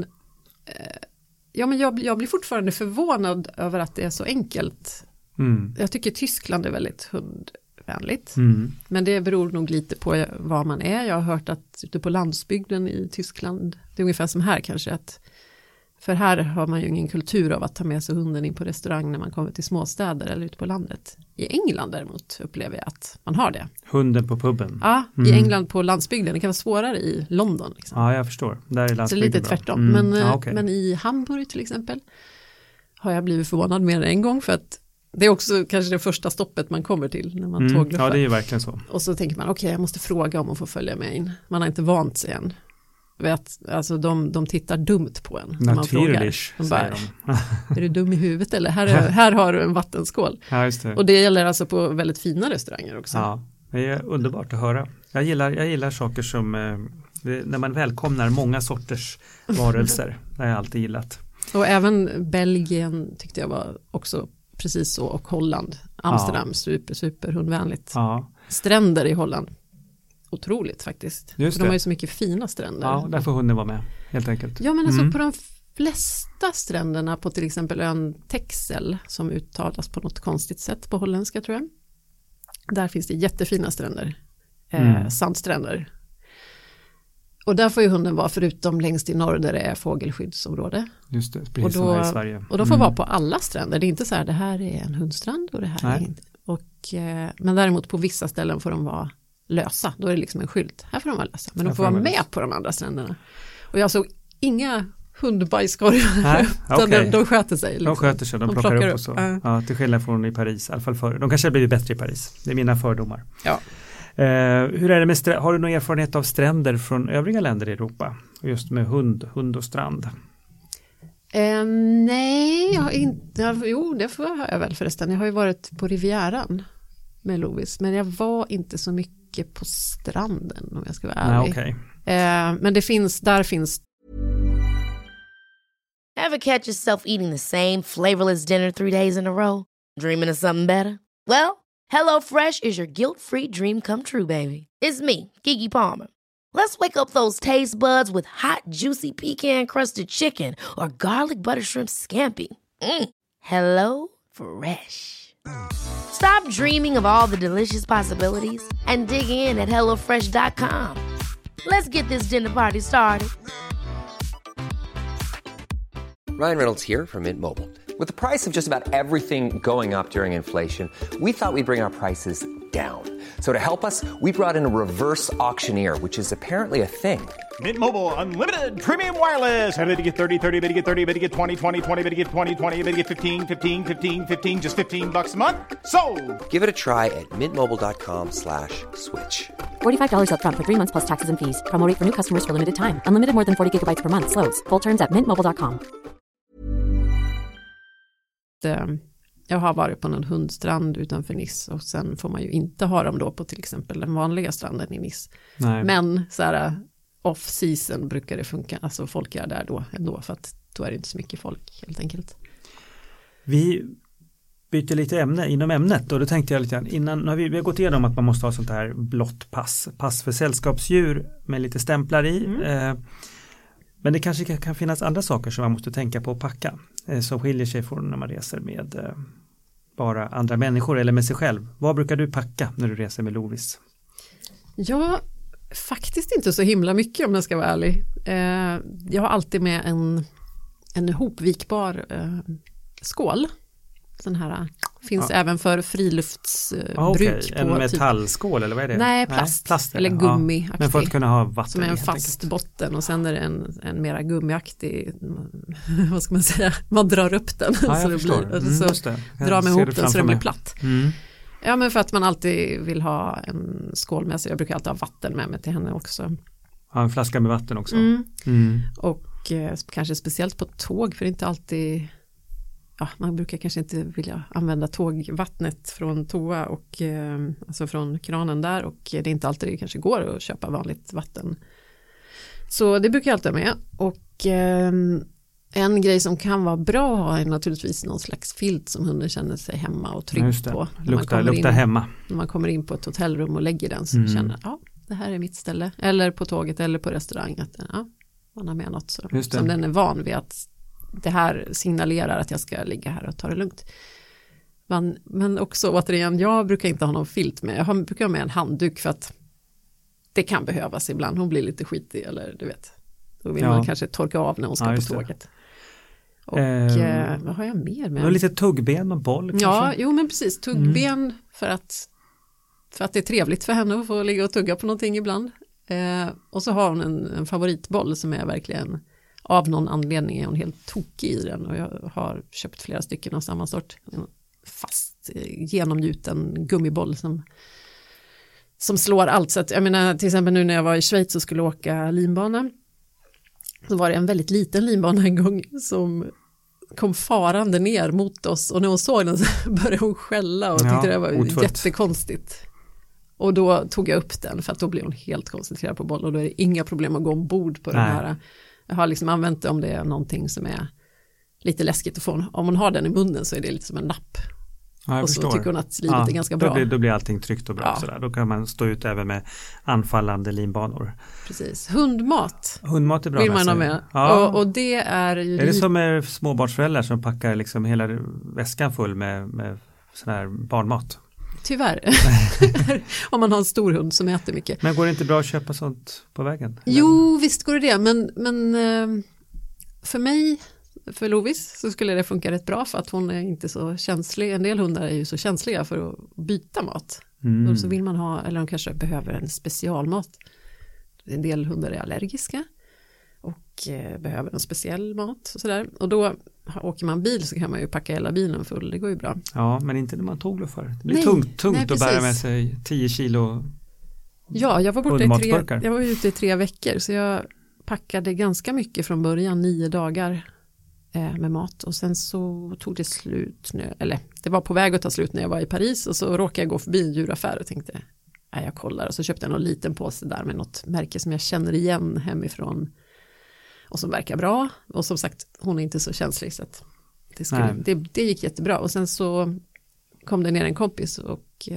C: jag blir fortfarande förvånad över att det är så enkelt. Jag tycker Tyskland är väldigt hundvänligt. Men det beror nog lite på var man är. Jag har hört att ute på landsbygden i Tyskland, det är ungefär som här kanske, för här har man ju ingen kultur av att ta med sig hunden in på restaurang när man kommer till småstäder eller ute på landet. I England däremot upplever jag att man har det.
B: Hunden på puben?
C: Ja, i England på landsbygden. Det kan vara svårare i London. Liksom.
B: Ja, jag förstår. Där är landsbygden
C: så lite tvärtom. Men i Hamburg till exempel har jag blivit förvånad mer än en gång för att det är också kanske det första stoppet man kommer till när man tågluffar.
B: Ja, det är ju verkligen så.
C: Och så tänker man, jag måste fråga om man får följa med in. Man har inte vant sig än. Alltså de tittar dumt på en när man frågar. De bara, är du dum i huvudet eller? Här har du en vattenskål.
B: Ja, just det.
C: Och det gäller alltså på väldigt fina restauranger också.
B: Ja, det är underbart att höra. Jag gillar saker som när man välkomnar många sorters varelser. Det har jag alltid gillat.
C: Och även Belgien tyckte jag var också precis så, och Holland. Amsterdam, super hundvänligt. Ja. Stränder i Holland. Otroligt faktiskt. För de har ju så mycket fina stränder.
B: Ja, där får hunden vara med, helt enkelt.
C: Ja, men alltså på de flesta stränderna på till exempel ön Texel, som uttalas på något konstigt sätt på holländska tror jag. Där finns det jättefina stränder. Sandstränder. Och där får ju hunden vara, förutom längst i norr där det är fågelskyddsområde.
B: Just det, precis som här i Sverige.
C: Och de får vara på alla stränder. Det är inte så här, det här är en hundstrand och det här är inte. Men däremot på vissa ställen får de vara lösa. Då är det liksom en skylt. Här får de vara lösa. Men de får vara med på de andra stränderna. Och jag såg inga hundbajskorgar. Okay. De sköter sig. Liksom.
B: De sköter sig, de plockar upp och så. Ja, till skillnad från i Paris. I alla fall förr. De kanske har blivit bättre i Paris. Det är mina fördomar.
C: Ja.
B: Hur är det med har du någon erfarenhet av stränder från övriga länder i Europa? Just med hund och strand.
C: Nej, jag har inte. Jo, det har jag väl förresten. Jag har ju varit på Rivieran. med Lovis. Men jag var inte så mycket på stranden om jag ska vara ärlig.
B: Okay.
C: Men där finns.
A: Ever catch yourself eating the same flavorless dinner 3 days in a row? Dreaming of something better? Well, HelloFresh is your guilt-free dream come true, baby. It's me, Keke Palmer. Let's wake up those taste buds with hot, juicy pecan-crusted chicken or garlic butter shrimp scampi. Hello Fresh. Stop dreaming of all the delicious possibilities and dig in at HelloFresh.com. Let's get this dinner party started.
D: Ryan Reynolds here from Mint Mobile. With the price of just about everything going up during inflation, we thought we'd bring our prices down. So to help us, we brought in a reverse auctioneer, which is apparently a thing.
E: Mint Mobile Unlimited Premium Wireless. How to get 30, 30, bit to get 30, bit to get 20, 20, 20, bit to get 20, 20, bit to get 15, 15, 15, 15, just $15 a month? Sold!
D: Give it a try at mintmobile.com/switch.
F: $45 up front for 3 months plus taxes and fees. Promo rate for new customers for limited time. Unlimited more than 40 gigabytes per month. Slows full terms at mintmobile.com.
C: Jag har varit på någon hundstrand utanför Nice och sen får man ju inte ha dem då på till exempel den vanliga stranden i Nice.
B: Nej.
C: Men så här off-season brukar det funka, alltså folk är där då ändå för att då är det inte så mycket folk helt enkelt.
B: Vi byter lite ämne inom ämnet och då tänkte jag lite grann innan, vi har gått igenom att man måste ha sånt här blått pass för sällskapsdjur med lite stämplar i. Men det kanske kan finnas andra saker som man måste tänka på att packa som skiljer sig från när man reser med bara andra människor eller med sig själv. Vad brukar du packa när du reser med Lovis?
C: Ja, faktiskt inte så himla mycket om jag ska vara ärlig. Jag har alltid med en hopvikbar skål. Sån här finns även för friluftsbruk.
B: En metallskål eller vad är det?
C: Nej, plast eller gummi.
B: Men för att kunna ha vatten.
C: Som är en fast botten och sen är det en mera gummiaktig, vad ska man säga, man drar upp den så det blir, så drar man ihop den så det blir platt. Ja, men för att man alltid vill ha en skål med sig. Jag brukar alltid ha vatten med mig till henne också.
B: Ja, en flaska med vatten också.
C: Och kanske speciellt på tåg, för det är inte alltid... Ja, man brukar kanske inte vilja använda tågvattnet från toa och alltså från kranen där, och det är inte alltid det kanske går att köpa vanligt vatten. Så det brukar jag alltid ha med. Och en grej som kan vara bra är naturligtvis någon slags filt som hunden känner sig hemma och trygg på.
B: Luktar hemma.
C: När man kommer in på ett hotellrum och lägger den så känner det här är mitt ställe. Eller på tåget eller på restaurang att man har med något som den är van vid att det här signalerar att jag ska ligga här och ta det lugnt. Men också återigen, jag brukar inte ha någon filt med. Jag brukar ha med en handduk för att det kan behövas ibland. Hon blir lite skitig eller du vet. Då vill man kanske torka av när hon ska på tåget. Och vad har jag mer med?
B: Lite tuggben och boll kanske?
C: Ja, jo men precis. Tuggben för att det är trevligt för henne att få ligga och tugga på någonting ibland. Och så har hon en favoritboll som är verkligen... Av någon anledning är hon helt tokig i den och jag har köpt flera stycken av samma sort. En fast genomgjuten gummiboll som slår allt. Så att, jag menar, till exempel nu när jag var i Schweiz och skulle åka linbana så var det en väldigt liten linbana en gång som kom farande ner mot oss och när hon såg den så började hon skälla och tyckte det var jättekonstigt. Och då tog jag upp den för att då blev hon helt koncentrerad på boll och då är det inga problem att gå ombord på den här. Jag har liksom använt det om det är någonting som är lite läskigt att få. Om hon har den i munnen så är det lite som en napp.
B: Ja,
C: och så tycker hon att livet är ganska bra.
B: Då blir allting tryggt och bra. Sådär. Då kan man stå ut även med anfallande linbanor.
C: Precis. Hundmat
B: är bra
C: vill man ha med.
B: Ja.
C: Och det är ju...
B: Är det som med småbarnsföräldrar som packar liksom hela väskan full med sån här barnmat?
C: Tyvärr. Om man har en stor hund som äter mycket.
B: Men går det inte bra att köpa sånt på vägen?
C: Jo, visst går det. Men för mig, för Lovis, så skulle det funka rätt bra för att hon är inte så känslig. En del hundar är ju så känsliga för att byta mat. Och så vill man ha, eller de kanske behöver en specialmat. En del hundar är allergiska och behöver en speciell mat och sådär. Och då åker man bil så kan man ju packa hela bilen full, det går ju bra.
B: Ja, men inte när man tågluffar. Det blir tungt att bära med sig 10 kilo.
C: Ja, jag var ute i 3 veckor så jag packade ganska mycket från början, 9 dagar. med mat. Och sen så tog det slut, det var på väg att ta slut när jag var i Paris. Och så råkade jag gå förbi en djuraffär och tänkte, jag kollar. Och så köpte jag någon liten påse där med något märke som jag känner igen hemifrån. Och som verkar bra. Och som sagt, hon är inte så känslig så att det gick jättebra. Och sen så kom det ner en kompis och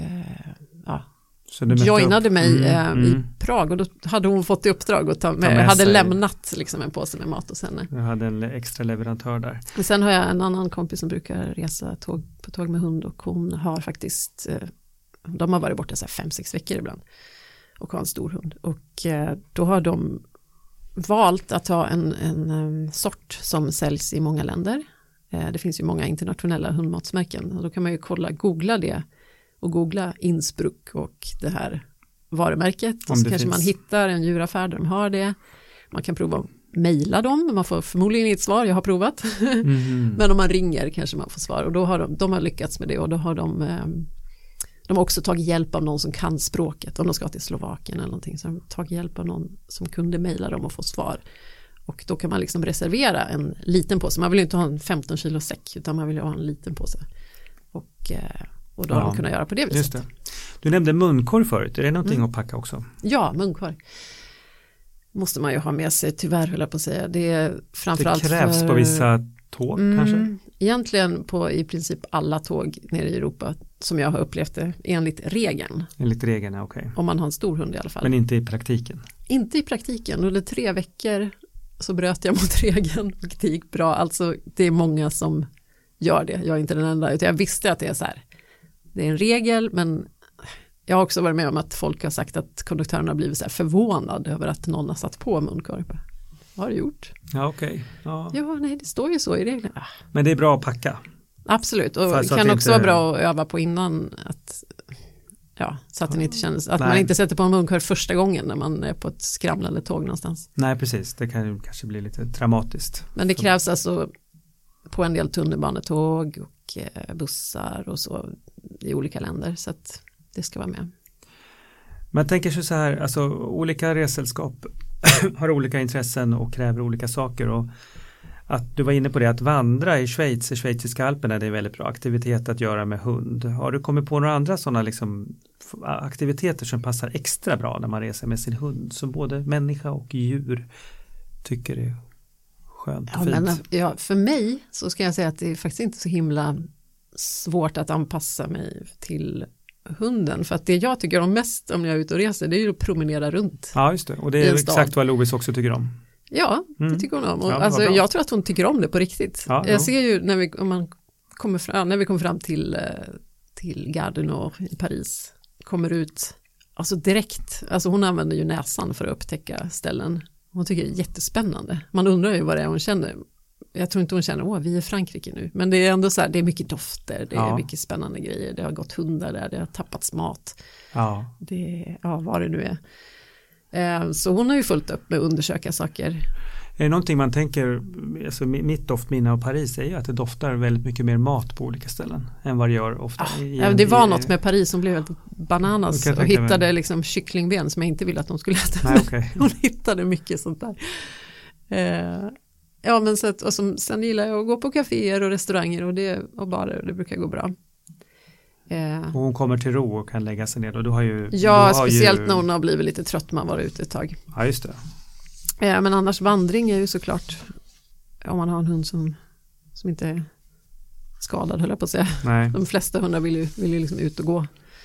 C: joinade mig i Prag. Och då hade hon fått i uppdrag att ta med hade lämnat liksom en påse med mat hos henne.
B: Jag hade en extra leverantör där.
C: Och sen har jag en annan kompis som brukar resa på tåg med hund. Och hon har faktiskt, de har varit borta så här 5-6 veckor ibland. Och har en stor hund. Och då har de valt att ha en sort som säljs i många länder. Det finns ju många internationella hundmatsmärken. Och då kan man ju googla det. Och googla Innsbruck och det här varumärket. Och så kanske man hittar en djuraffär där de har det. Man kan prova att mejla dem. Man får förmodligen inget svar, jag har provat. Men om man ringer kanske man får svar. Och då har de har lyckats med det. Och då har de har också tagit hjälp av någon som kan språket. Om de ska till Slovakien eller någonting. Så de har tagit hjälp av någon som kunde mejla dem och få svar. Och då kan man liksom reservera en liten påse. Man vill ju inte ha en 15 kilo säck utan man vill ju ha en liten påse. Och då har de kunnat göra på det viset. Just det.
B: Du nämnde munkorg förut. Är det någonting att packa också?
C: Ja, munkorg. Måste man ju ha med sig, tyvärr höll jag på att säga. Det är framförallt
B: det krävs på vissa tåg kanske?
C: Egentligen på i princip alla tåg nere i Europa som jag har upplevt det enligt regeln.
B: Enligt regeln, ja, okej.
C: Om man har en stor hund i alla fall.
B: Men inte i praktiken?
C: Inte i praktiken. Under 3 veckor så bröt jag mot regeln och det gick bra. Alltså det är många som gör det. Jag är inte den enda. Utan jag visste att det är så här. Det är en regel, men jag har också varit med om att folk har sagt att konduktörerna har blivit så här förvånade över att någon har satt på munkorg. Vad har du gjort?
B: Ja, okej. Ja,
C: nej, det står ju så i reglerna.
B: Men det är bra att packa.
C: Absolut, och det kan också vara bra att öva på innan så att den inte känns, att man inte sätter på en munkorg första gången när man är på ett skramlande tåg någonstans.
B: Nej, precis. Det kan ju kanske bli lite dramatiskt.
C: Men det krävs alltså på en del tunnelbanetåg och bussar och så i olika länder så att det ska vara med.
B: Man tänker sig så här, alltså olika ressällskap har olika intressen och kräver olika saker och att du var inne på det att vandra i Schweiz, i schweiziska alperna, det är väldigt bra aktivitet att göra med hund. Har du kommit på några andra sådana liksom aktiviteter som passar extra bra när man reser med sin hund som både människa och djur tycker är skönt och fint?
C: Men, för mig så ska jag säga att det är faktiskt inte så himla svårt att anpassa mig till hunden. För att det jag tycker om mest om jag är ute och reser det är ju att promenera runt.
B: Ja, just det. Och det är exakt vad Louise också tycker om.
C: Ja, det tycker hon om. Och alltså, jag tror att hon tycker om det på riktigt. Ja, jag ser ju när vi kommer fram till Gare du Nord i Paris, kommer ut alltså direkt, alltså hon använder ju näsan för att upptäcka ställen. Hon tycker det är jättespännande. Man undrar ju vad det är hon känner. Jag tror inte hon känner, vi är i Frankrike nu. Men det är ändå så här, det är mycket dofter, det är mycket spännande grejer. Det har gått hundar där, det har tappats mat. Ja. Vad det nu är. Så hon har ju fullt upp med att undersöka saker.
B: Är det någonting man tänker, alltså mitt doftminne av Paris är ju att det doftar väldigt mycket mer mat på olika ställen än vad det gör ofta.
C: Det var något med Paris som blev helt bananas och hittade liksom kycklingben som jag inte ville att de skulle äta.
B: Nej, okay.
C: Hon hittade mycket sånt där. Men så att, och sen gillar jag att gå på kaféer och restauranger och barer, det brukar gå bra.
B: Och hon kommer till ro och kan lägga sig ner och du har ju...
C: speciellt när hon har blivit lite trött man var ute ett tag.
B: Ja, just det.
C: Men annars vandring är ju såklart om man har en hund som inte är skadad, höll jag på att säga. Nej. De flesta hundar vill ju liksom ut och gå.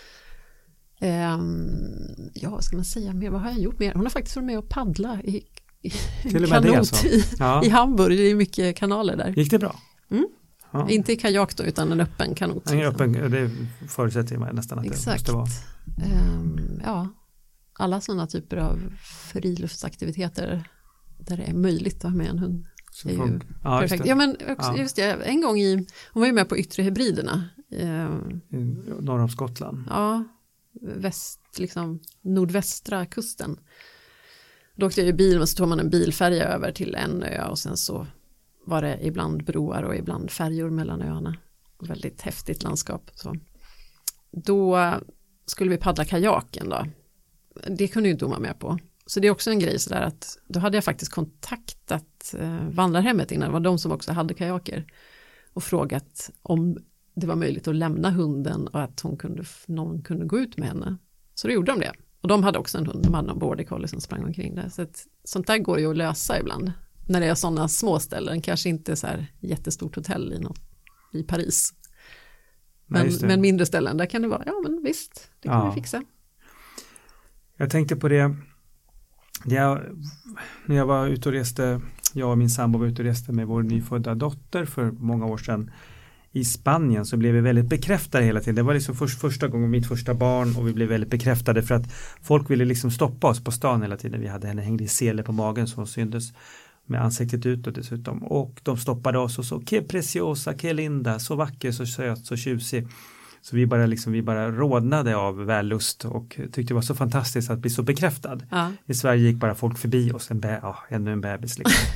C: Vad ska man säga mer? Vad har jag gjort mer? Hon har faktiskt varit med och paddla i kanot i Hamburg. Det är mycket kanaler där.
B: Gick det bra?
C: Mm. Ja. Inte i kajak då, utan en öppen kanot.
B: En öppen, det förutsätter man nästan att
C: exakt.
B: Det måste vara.
C: Alla sådana typer av friluftsaktiviteter där det är möjligt att ha med en hund. Det är ju perfekt. Just det, en gång hon var ju med på Yttre Hebriderna.
B: Norr om Skottland.
C: Ja, nordvästra kusten. Då åkte jag i bil och så tog man en bilfärja över till en ö och sen så var det ibland broar och ibland färjor mellan öarna. Väldigt häftigt landskap. Så. Då skulle vi paddla kajaken då. Det kunde ju inte hon vara med på. Så det är också en grej sådär att då hade jag faktiskt kontaktat vandrarhemmet innan. Det var de som också hade kajaker. Och frågat om det var möjligt att lämna hunden och att någon kunde gå ut med henne. Så då gjorde de det. Och de hade också en hund, de hade en border collie som sprang omkring där. Så att, sånt där går ju att lösa ibland. När det är sådana små ställen, kanske inte så här jättestort hotell i Paris. Men mindre ställen, där kan det vara, ja men visst, det kan vi fixa.
B: Jag tänkte på det, när jag var ute och reste, jag och min sambo var ute och reste med vår nyfödda dotter för många år sedan i Spanien, så blev vi väldigt bekräftade hela tiden. Det var liksom första gången mitt första barn, och vi blev väldigt bekräftade för att folk ville liksom stoppa oss på stan hela tiden. Vi hade henne hängd i sele på magen så hon syntes med ansiktet utåt dessutom. Och de stoppade oss och så, que preciosa, que linda, så vacker, så söt, så tjusig. Så vi bara rodnade av vällust och tyckte det var så fantastiskt att bli så bekräftad. Ja. I Sverige gick bara folk förbi oss, ännu en bebis. Liksom.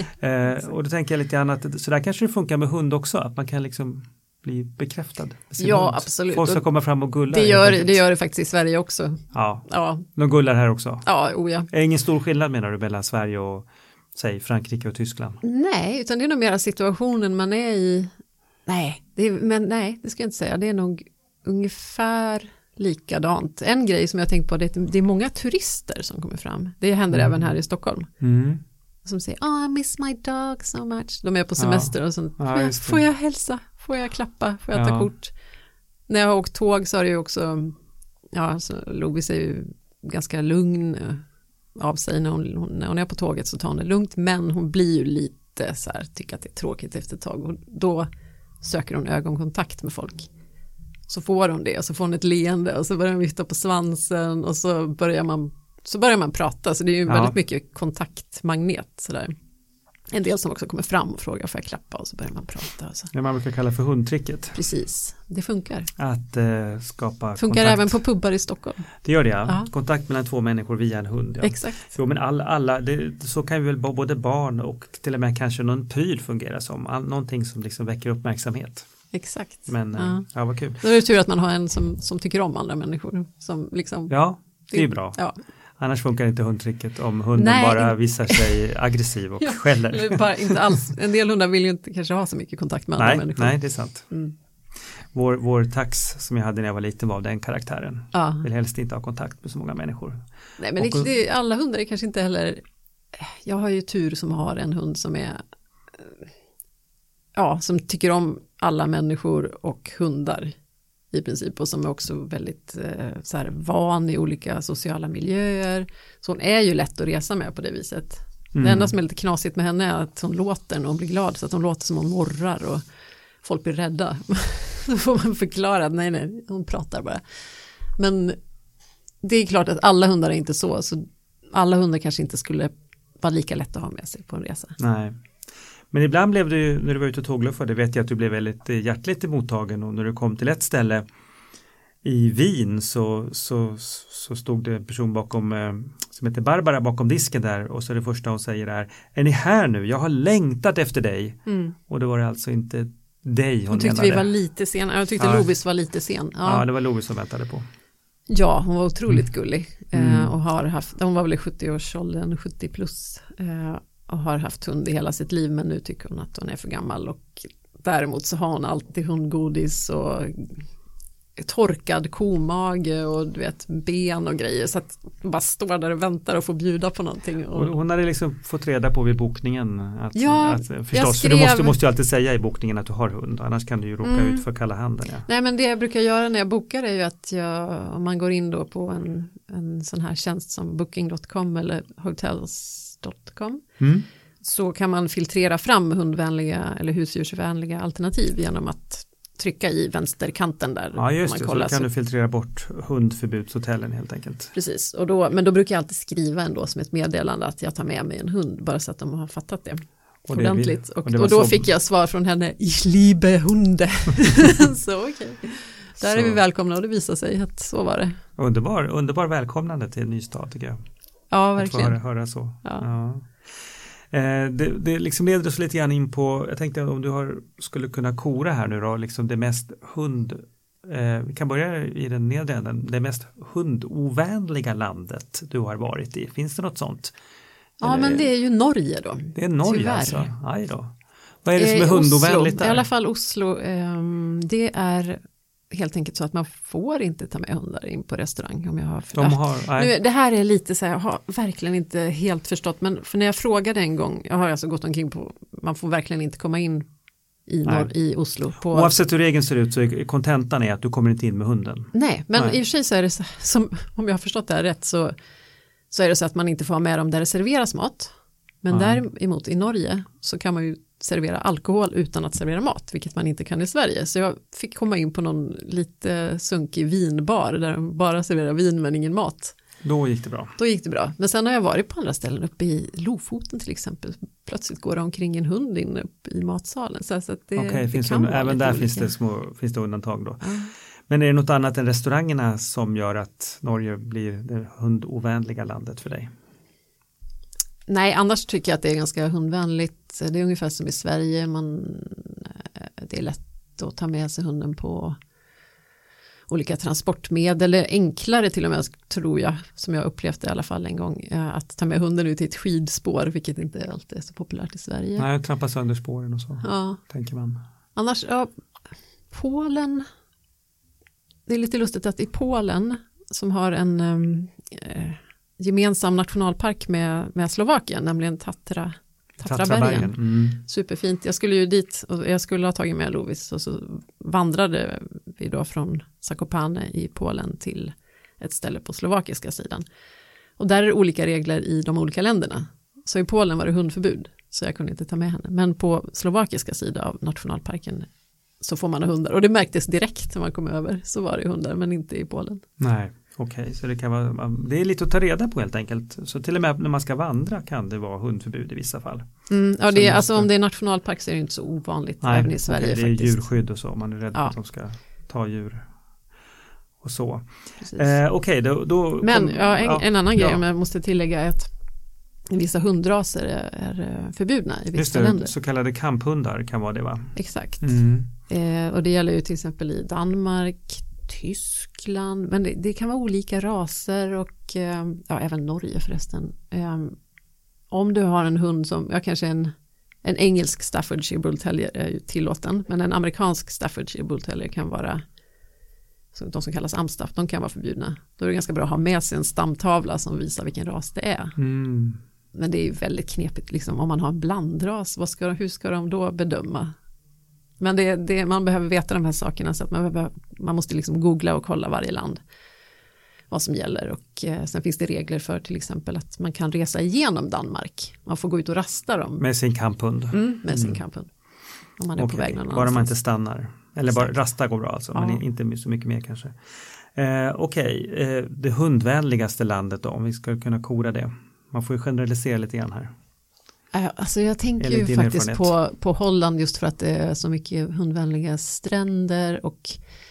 B: Och då tänker jag lite grann att så där kanske det funkar med hund också, att man kan liksom bli bekräftad.
C: Ja,
B: hund.
C: Absolut.
B: Folk ska komma fram och gulla.
C: Det gör det faktiskt i Sverige också.
B: Ja. De gullar här också.
C: Ja,
B: Är det ingen stor skillnad menar du mellan Sverige och säg Frankrike och Tyskland?
C: Nej, utan det är nog mera situationen man är i. Nej, det ska jag inte säga. Det är nog ungefär likadant. En grej som jag tänkt på, det är många turister som kommer fram. Det händer även här i Stockholm. Mm. Som säger, I miss my dog so much. De är på semester och sånt. Får jag hälsa? Får jag klappa? Får jag ta kort? När jag har åkt tåg så har det ju också, så Louise är ju ganska lugn av sig när hon är på tåget, så tar hon det lugnt, men hon blir ju lite så här, tycker att det är tråkigt efter ett tag, och då söker hon ögonkontakt med folk. Så får hon det, och så får hon ett leende, och så börjar hon vifta på svansen, och så börjar man prata, så det är ju väldigt mycket kontaktmagnet sådär. En del som också kommer fram och frågar, får jag klappa, och så börjar man prata. Och så.
B: Det man brukar kalla för hundtricket.
C: Precis, det funkar.
B: Att skapa
C: funkar
B: kontakt.
C: Även på pubbar i Stockholm.
B: Det gör det, ja. Kontakt mellan två människor via en hund. Ja.
C: Exakt.
B: Jo, men så kan ju väl både barn och till och med kanske någon pryl fungera som. Någonting som liksom väcker uppmärksamhet.
C: Exakt.
B: Men vad kul.
C: Då är det tur att man har en som tycker om andra människor. Som liksom,
B: ja, det är bra. Ja. Annars funkar inte hundtricket om hunden bara visar sig aggressiv och skäller.
C: Bara inte alls. En del hundar vill ju inte kanske ha så mycket kontakt med andra människor.
B: Nej, det är sant. Mm. Vår tax som jag hade när jag var liten var den karaktären. Ja. Vill helst inte ha kontakt med så många människor.
C: Nej, men alla hundar är kanske inte heller. Jag har ju tur som har en hund som är som tycker om alla människor och hundar i princip, och som är också väldigt så här, van i olika sociala miljöer. Så hon är ju lätt att resa med på det viset. Det enda som är lite knasigt med henne är att hon låter när hon blir glad, så att hon låter som hon morrar och folk blir rädda. Då får man förklara att nej, hon pratar bara. Men det är klart att alla hundar är inte så alla hundar kanske inte skulle vara lika lätt att ha med sig på en resa.
B: Nej. Men ibland blev du, när du var ute och tågluffade, vet jag att du blev väldigt hjärtligt emottagen, och när du kom till ett ställe i Wien så stod det en person bakom som heter Barbara bakom disken där, och så det första hon säger är ni här nu? Jag har längtat efter dig. Och det var alltså inte dig hon
C: tyckte
B: menade.
C: Vi var lite sen. Jag tyckte Lovis var lite sen.
B: Ja, det var Lovis som väntade på.
C: Ja, hon var otroligt gullig och hon var väl i 70-årsåldern, 70 plus, och har haft hund i hela sitt liv, men nu tycker hon att hon är för gammal, och däremot så har hon alltid hundgodis och torkad komage och du vet ben och grejer, så att hon bara står där och väntar och får bjuda på någonting. Och
B: hon hade liksom fått reda på vid bokningen att förstås, för du måste ju alltid säga i bokningen att du har hund, annars kan du ju råka ut för kalla handen. Ja. Nej,
C: men det jag brukar göra när jag bokar är ju att om man går in då på en sån här tjänst som booking.com eller hotels.com så kan man filtrera fram hundvänliga eller husdjursvänliga alternativ genom att trycka i vänsterkanten där.
B: Ja, just det. Så kan du filtrera bort hundförbudshotellen helt enkelt.
C: Precis. Men då brukar jag alltid skriva ändå som ett meddelande att jag tar med mig en hund, bara så att de har fattat det. Ordentligt. Och då fick jag svar från henne, ich liebe Hunde. Så okej. Där är vi välkomna, och det visar sig att så var det.
B: Underbar välkomnande till en ny stad tycker jag.
C: Ja, verkligen.
B: Att få höra så. Ja. Det liksom leder oss lite grann in på, jag tänkte om du skulle kunna kora här nu då, liksom det mest vi kan börja i den nedre änden, det mest hundovänliga landet du har varit i. Finns det något sånt?
C: Ja, eller, men det är ju Norge då.
B: Det är Norge
C: tyvärr.
B: Alltså. Aj då. Vad är det som är hundovänligt där?
C: I alla fall Oslo, det är helt enkelt så att man får inte ta med hundar in på restaurang om jag har nu, det här är lite så här, jag har verkligen inte helt förstått, men för när jag frågade en gång, jag har alltså gått omkring på, man får verkligen inte komma in i Oslo.
B: Oavsett hur regeln ser ut så är kontentan är att du kommer inte in med hunden.
C: Nej, men i och för sig så är det så, som, om jag har förstått det här rätt så är det så att man inte får ha med dem där det serveras mat. Men däremot i Norge så kan man ju servera alkohol utan att servera mat, vilket man inte kan i Sverige. Så jag fick komma in på någon lite sunkig vinbar där de bara serverar vin men ingen mat.
B: Då gick det bra.
C: Då gick det bra. Men sen har jag varit på andra ställen, uppe i Lofoten till exempel. Plötsligt går det omkring en hund in upp i matsalen. Så att det,
B: Okej,
C: det kan vara
B: även där
C: olika.
B: finns det undantag då. Men är det något annat än restaurangerna som gör att Norge blir det hundovänliga landet för dig?
C: Nej, annars tycker jag att det är ganska hundvänligt. Det är ungefär som i Sverige. Det är lätt att ta med sig hunden på olika transportmedel. Eller enklare till och med, tror jag, som jag upplevt det i alla fall en gång, att ta med hunden ut i ett skidspår, vilket inte alltid är så populärt i Sverige.
B: Nej, trampa sönder spåren och så, tänker man.
C: Annars, Polen, det är lite lustigt att i Polen, som har en gemensam nationalpark med Slovakien, nämligen Tatrabergen. Superfint. Jag skulle ju dit och jag skulle ha tagit med Lovis, och så vandrade vi då från Zakopane i Polen till ett ställe på slovakiska sidan. Och där är det olika regler i de olika länderna. Så i Polen var det hundförbud, så jag kunde inte ta med henne. Men på slovakiska sidan av nationalparken så får man ha hundar. Och det märktes direkt när man kom över, så var det hundar, men inte i Polen.
B: Nej. Okej, så det kan vara, det är lite att ta reda på helt enkelt. Så till och med när man ska vandra kan det vara hundförbud i vissa fall.
C: Ja, det är, alltså om det är nationalpark så är det inte så ovanligt. Nej, även i Sverige
B: det är
C: faktiskt.
B: Djurskydd och så, man är rädd för att de ska ta djur och så. Okej, då
C: men en annan grej om jag måste tillägga är att vissa hundraser är förbjudna i vissa länder.
B: Så kallade kamphundar kan vara det, va?
C: Exakt. Och det gäller ju till exempel i Danmark, Tyskland, men det kan vara olika raser och även Norge förresten. Om du har en hund som, kanske en engelsk Staffordshire Bull Terrier är ju tillåten, men en amerikansk Staffordshire Bull Terrier kan vara, de som kallas amstaff, de kan vara förbjudna. Då är det ganska bra att ha med sig en stamtavla som visar vilken ras det är. Men det är ju väldigt knepigt liksom, om man har en blandras, hur ska de då bedöma? Men man behöver veta de här sakerna, så att man måste liksom googla och kolla varje land vad som gäller. Och sen finns det regler för till exempel att man kan resa igenom Danmark. Man får gå ut och rasta dem.
B: Med sin kamphund.
C: Med sin kamphund. Om man är på väg någon annanstans.
B: Bara man inte stannar. Eller bara rasta går bra alltså, men inte så mycket mer kanske. Det hundvänligaste landet då, om vi ska kunna koda det. Man får ju generalisera lite grann här.
C: Alltså jag tänker ju faktiskt på Holland, just för att det är så mycket hundvänliga stränder och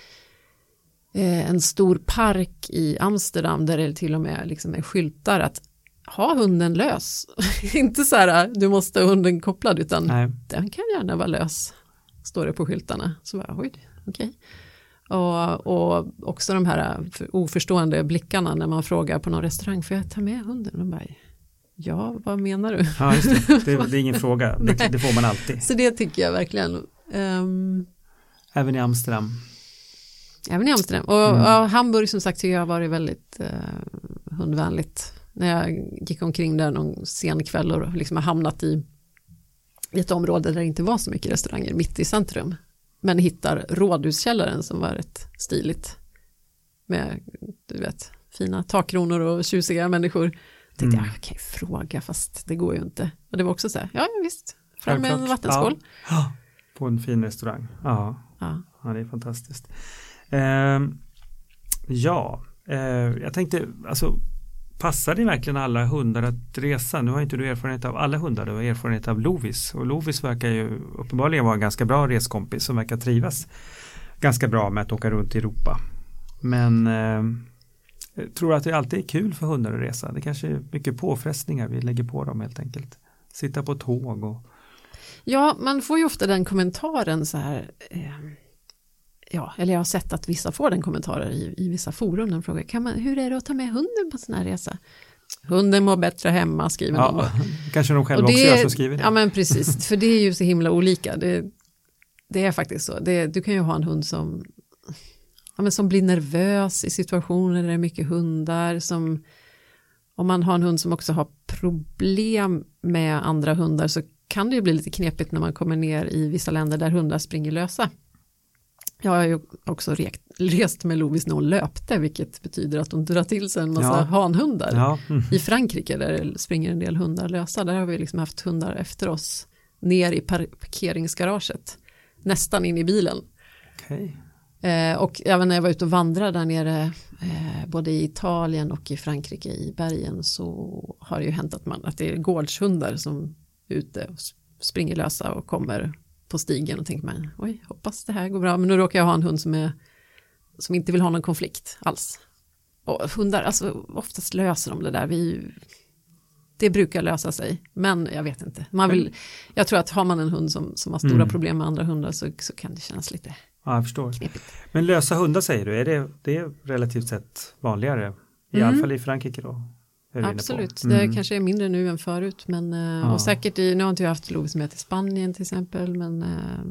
C: en stor park i Amsterdam där det till och med liksom är skyltar att ha hunden lös. Inte så här, du måste ha hunden kopplad, utan den kan gärna vara lös, står det på skyltarna. Så bara, okej. Och också de här oförstående blickarna när man frågar på någon restaurang, får jag ta med hunden? Och bara, ja, vad menar du?
B: Ja, just det. Det är ingen fråga. Det får man alltid.
C: Så det tycker jag verkligen.
B: Även i Amsterdam.
C: Även i Amsterdam. Och Hamburg som sagt tycker jag har varit väldigt hundvänligt. När jag gick omkring där någon sen kväll och liksom har hamnat i ett område där det inte var så mycket restauranger mitt i centrum. Men hittar rådhuskällaren som var rätt stiligt. Med, du vet, fina takkronor och tjusiga människor. Jag tänkte, jag kan ju fråga, fast det går ju inte. Och det var också så här, ja visst, fram med en vattenskål.
B: Ja. På en fin restaurang. Ja, det är fantastiskt. Jag tänkte, alltså, passar det verkligen alla hundar att resa? Nu har inte du erfarenhet av alla hundar, du har erfarenhet av Lovis. Och Lovis verkar ju uppenbarligen vara en ganska bra reskompis som verkar trivas ganska bra med att åka runt i Europa. Men tror du att det alltid är kul för hundar att resa? Det kanske är mycket påfrestningar vi lägger på dem helt enkelt. Sitta på tåg och...
C: Ja, man får ju ofta den kommentaren så här... eller jag har sett att vissa får den kommentarer i vissa forum. De frågar, hur är det att ta med hunden på sån här resa? Hunden mår bättre hemma, skriver någon.
B: Kanske de själva också gör som skriver det.
C: Ja, men precis. För det är ju så himla olika. Det är faktiskt så. Du kan ju ha en hund som blir nervös i situationer där det är mycket hundar. Om man har en hund som också har problem med andra hundar, så kan det ju bli lite knepigt när man kommer ner i vissa länder där hundar springer lösa. Jag har ju också rest med Lovis när hon löpte, vilket betyder att hon drar till sig en massa hanhundar. Ja. I Frankrike där det springer en del hundar lösa, där har vi liksom haft hundar efter oss ner i parkeringsgaraget, nästan in i bilen.
B: Okej.
C: Och även när jag var ute och vandrade där nere, både i Italien och i Frankrike i bergen, så har det ju hänt att det är gårdshundar som är ute och springer lösa och kommer på stigen, och tänker man, oj, hoppas det här går bra. Men nu råkar jag ha en hund som inte vill ha någon konflikt alls. Och hundar, alltså oftast löser de det där. Det brukar lösa sig, men jag vet inte. Jag tror att har man en hund som har stora problem med andra hundar, så kan det kännas lite...
B: Ja, jag förstår.
C: Knepigt.
B: Men lösa hundar säger du, det är relativt sett vanligare? I alla fall i Frankrike då?
C: Absolut, det kanske är mindre nu än förut. Men, och säkert nu har inte jag haft Lovis med till Spanien till exempel. Men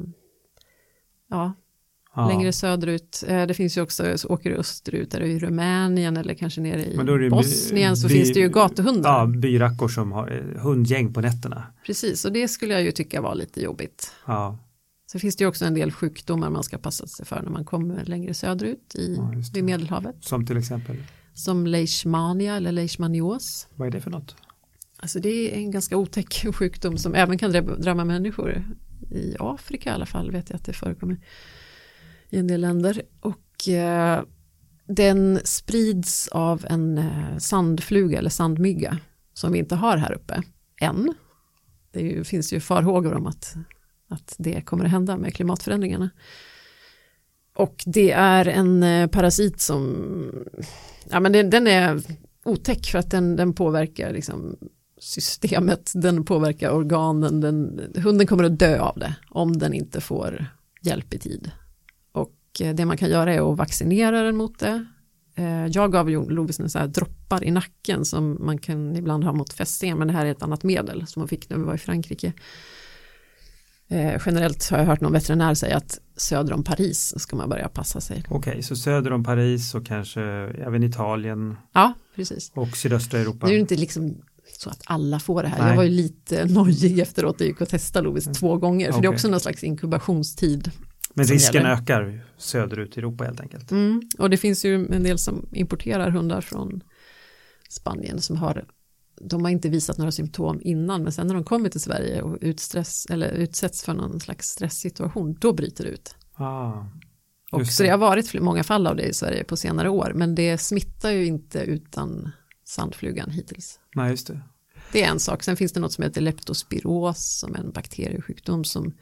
C: längre söderut. Det finns ju också, så åker du österut, där i Rumänien eller kanske nere i Bosnien, så finns det ju gatuhundar.
B: Ja, byrackor som har hundgäng på nätterna.
C: Precis, och det skulle jag ju tycka var lite jobbigt.
B: Ja.
C: Så finns det ju också en del sjukdomar man ska passa sig för när man kommer längre söderut vid Medelhavet.
B: Som till exempel?
C: Som leishmania eller leishmanios.
B: Vad är det för något?
C: Alltså det är en ganska otäck sjukdom som även kan drabba människor. I Afrika i alla fall vet jag att det förekommer i en del länder. Och den sprids av en sandfluga eller sandmygga som vi inte har här uppe än. Det finns ju farhågor om att det kommer att hända med klimatförändringarna. Och det är en parasit som, den är otäck för att den påverkar liksom systemet, den påverkar organen, hunden kommer att dö av det om den inte får hjälp i tid. Och det man kan göra är att vaccinera den mot det. Jag gav Lovis så här droppar i nacken som man kan ibland ha mot fästingar, men det här är ett annat medel som man fick när vi var i Frankrike. Generellt har jag hört någon veterinär säga att söder om Paris ska man börja passa sig.
B: Okej, så söder om Paris och kanske även Italien.
C: Ja, precis.
B: Och sydöstra Europa.
C: Det är ju inte liksom så att alla får det här.
B: Nej.
C: Jag var ju lite nojig efteråt. Jag gick och testade Lovis 2 gånger. För det är också någon slags inkubationstid.
B: Men risken ökar söderut i Europa helt enkelt.
C: Och det finns ju en del som importerar hundar från Spanien som de har inte visat några symptom innan, men sen när de kommer till Sverige och utsätts för någon slags stresssituation, då bryter det ut. Och så det har varit många fall av det i Sverige på senare år, men det smittar ju inte utan sandflugan hittills.
B: Nej, just det.
C: Det är en sak. Sen finns det något som heter leptospiros, som är en bakteriesjukdom som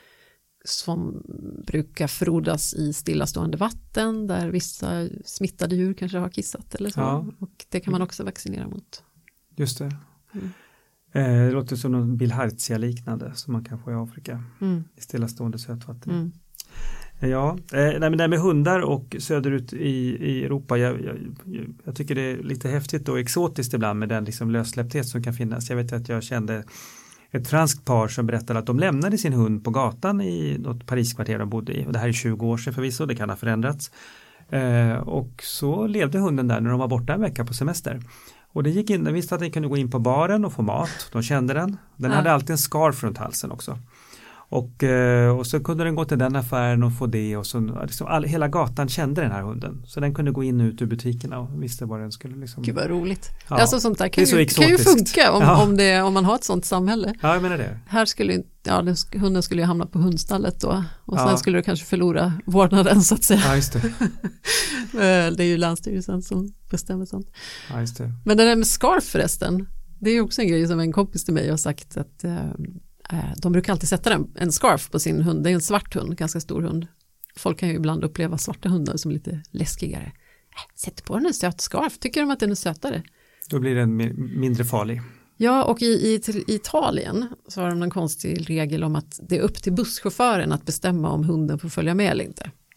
C: brukar frodas i stillastående vatten där vissa smittade djur kanske har kissat eller så. Ja. Och det kan man också vaccinera mot.
B: Just det. Det låter som någon bilharzia-liknande som man kan få i Afrika. I stillastående sötvatten. Ja, men det med hundar och söderut i Europa, jag tycker det är lite häftigt och exotiskt ibland med den liksom lössläppthet som kan finnas. Jag vet att jag kände ett franskt par som berättade att de lämnade sin hund på gatan i något Pariskvarter de bodde i. Och det här är 20 år sedan förvisso, det kan ha förändrats. Och så levde hunden där när de var borta en vecka på semester. Och det gick in, de visste att de kunde gå in på baren och få mat. De kände den. Den hade alltid en scarf runt halsen också. Och så kunde den gå till den affären och få det. Och så, liksom, hela gatan kände den här hunden. Så den kunde gå in och ut ur butikerna och visste vad den skulle. Liksom... Gud
C: vad roligt.
B: Ja.
C: Alltså sånt där kan ju funka om man har ett sånt samhälle.
B: Ja, jag menar det.
C: Här skulle hunden skulle ju hamna på hundstallet då. Och sen skulle du kanske förlora vårdnaden så att säga.
B: Ja, just det.
C: Det är ju Länsstyrelsen som bestämmer sånt.
B: Ja, just det.
C: Men det där med scarf förresten. Det är ju också en grej som en kompis till mig har sagt att de brukar alltid sätta en scarf på sin hund. Det är en svart hund, ganska stor hund. Folk kan ju ibland uppleva svarta hundar som lite läskigare. Sätt på den en söt scarf. Tycker de att den är sötare?
B: Då blir den mindre farlig.
C: Ja, och i Italien så har de en konstig regel om att det är upp till busschauffören att bestämma om hunden får följa med eller inte.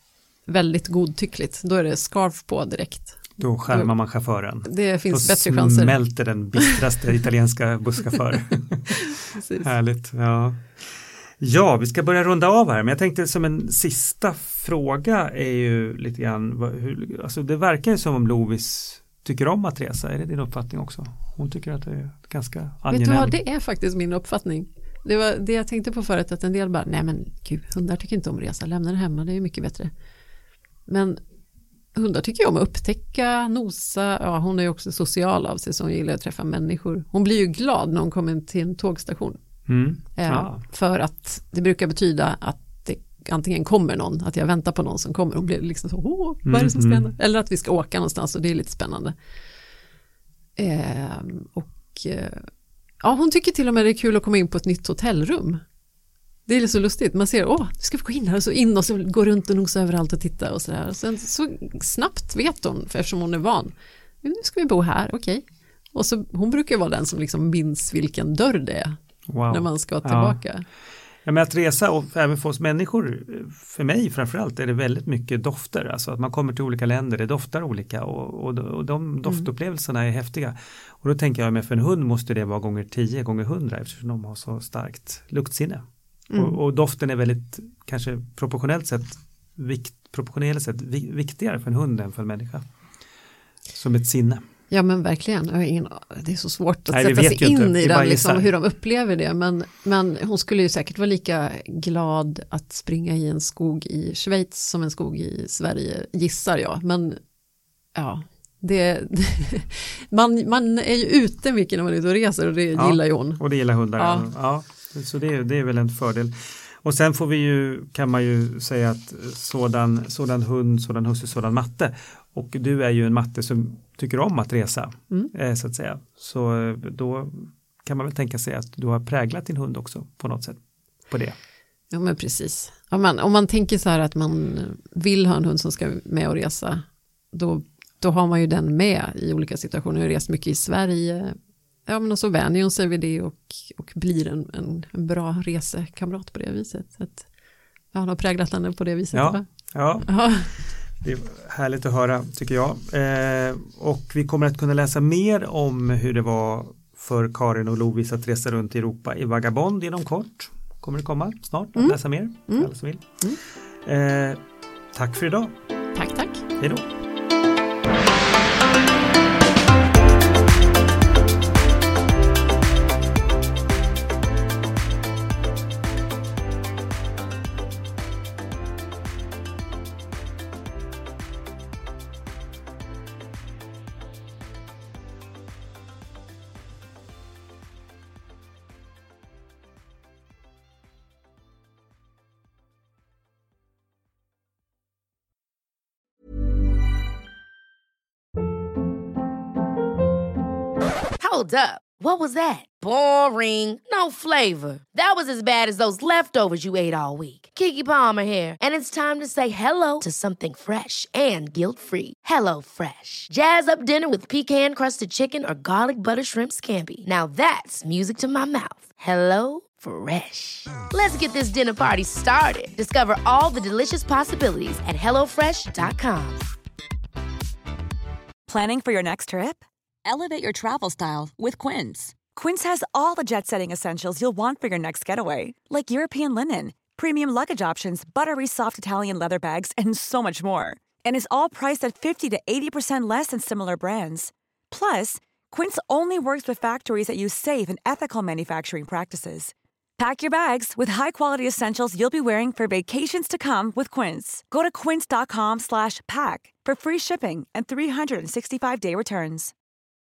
C: väldigt godtyckligt. Då är det scarf på direkt.
B: Då skärmar man chauffören.
C: Det finns
B: då
C: bättre chanser. Då
B: smälter den bittraste italienska busschaufför. Härligt, ja. Ja, vi ska börja runda av här, men jag tänkte som en sista fråga är ju lite grann, alltså det verkar ju som om Lovis tycker om att resa, är det din uppfattning också? Hon tycker att det är ganska angenämt.
C: Vet du vad, det är faktiskt min uppfattning. Det var det jag tänkte på förut, att en del bara, nej men gud, hundar tycker inte om att resa, lämna det hemma, det är mycket bättre. Men hundar tycker ju om att upptäcka, nosa, ja hon är ju också social av sig, så hon gillar att träffa människor. Hon blir ju glad när hon kommer till en tågstation. För att det brukar betyda att det antingen kommer någon, att jag väntar på någon som kommer och blir liksom så, vad är det som spännande? Eller att vi ska åka någonstans och det är lite spännande. Hon tycker till och med det är kul att komma in på ett nytt hotellrum. Det är så lustigt, man ser, nu ska vi gå in här och så in och så gå runt och nosa överallt och titta och sådär. Sen så snabbt vet hon, för eftersom hon är van, nu ska vi bo här, okej. Och så hon brukar vara den som liksom minns vilken dörr det är. Wow. När man ska tillbaka.
B: Ja, men att resa och även för oss människor, för mig framförallt är det väldigt mycket dofter. Alltså att man kommer till olika länder, det doftar olika och de doftupplevelserna är häftiga. Och då tänker jag med för en hund måste det vara gånger 10, gånger 100 eftersom de har så starkt luktsinne. Och doften är väldigt, kanske proportionellt sett viktigare för en hund än för en människa. Som ett sinne.
C: Ja men verkligen, det är så svårt att sätta sig in i den, liksom, hur de upplever det. Men hon skulle ju säkert vara lika glad att springa i en skog i Schweiz som en skog i Sverige, gissar jag. Men ja, man är ju ute mycket när man är ute och reser och det gillar ju hon.
B: Och det gillar hundar. Ja. Så det är väl en fördel. Och sen kan man ju säga att sådan hund, sådan husse, sådan matte. Och du är ju en matte som tycker om att resa, så att säga. Så då kan man väl tänka sig att du har präglat din hund också på något sätt på det.
C: Ja men precis. Om man tänker så här att man vill ha en hund som ska med och resa, då har man ju den med i olika situationer. Jag har rest mycket i Sverige. Ja men och så vänjer hon sig vid det och blir en bra resekamrat på det viset. Så att, hon har präglat henne på det viset.
B: Ja. Det är härligt att höra tycker jag. Och vi kommer att kunna läsa mer om hur det var för Karin och Lovis att resa runt i Europa i Vagabond inom kort. Kommer det komma snart att läsa mer? Alla som vill. Tack för idag.
C: Tack.
B: Hej då.
A: Hold up. What was that? Boring. No flavor. That was as bad as those leftovers you ate all week. Keke Palmer here, and it's time to say hello to something fresh and guilt-free. Hello Fresh. Jazz up dinner with pecan-crusted chicken or garlic butter shrimp scampi. Now that's music to my mouth. Hello Fresh. Let's get this dinner party started. Discover all the delicious possibilities at hellofresh.com.
G: Planning for your next trip? Elevate your travel style with Quince. Quince has all the jet-setting essentials you'll want for your next getaway, like European linen, premium luggage options, buttery soft Italian leather bags, and so much more. And is all priced at 50 to 80% less than similar brands. Plus, Quince only works with factories that use safe and ethical manufacturing practices. Pack your bags with high-quality essentials you'll be wearing for vacations to come with Quince. Go to quince.com/pack for free shipping and 365-day returns.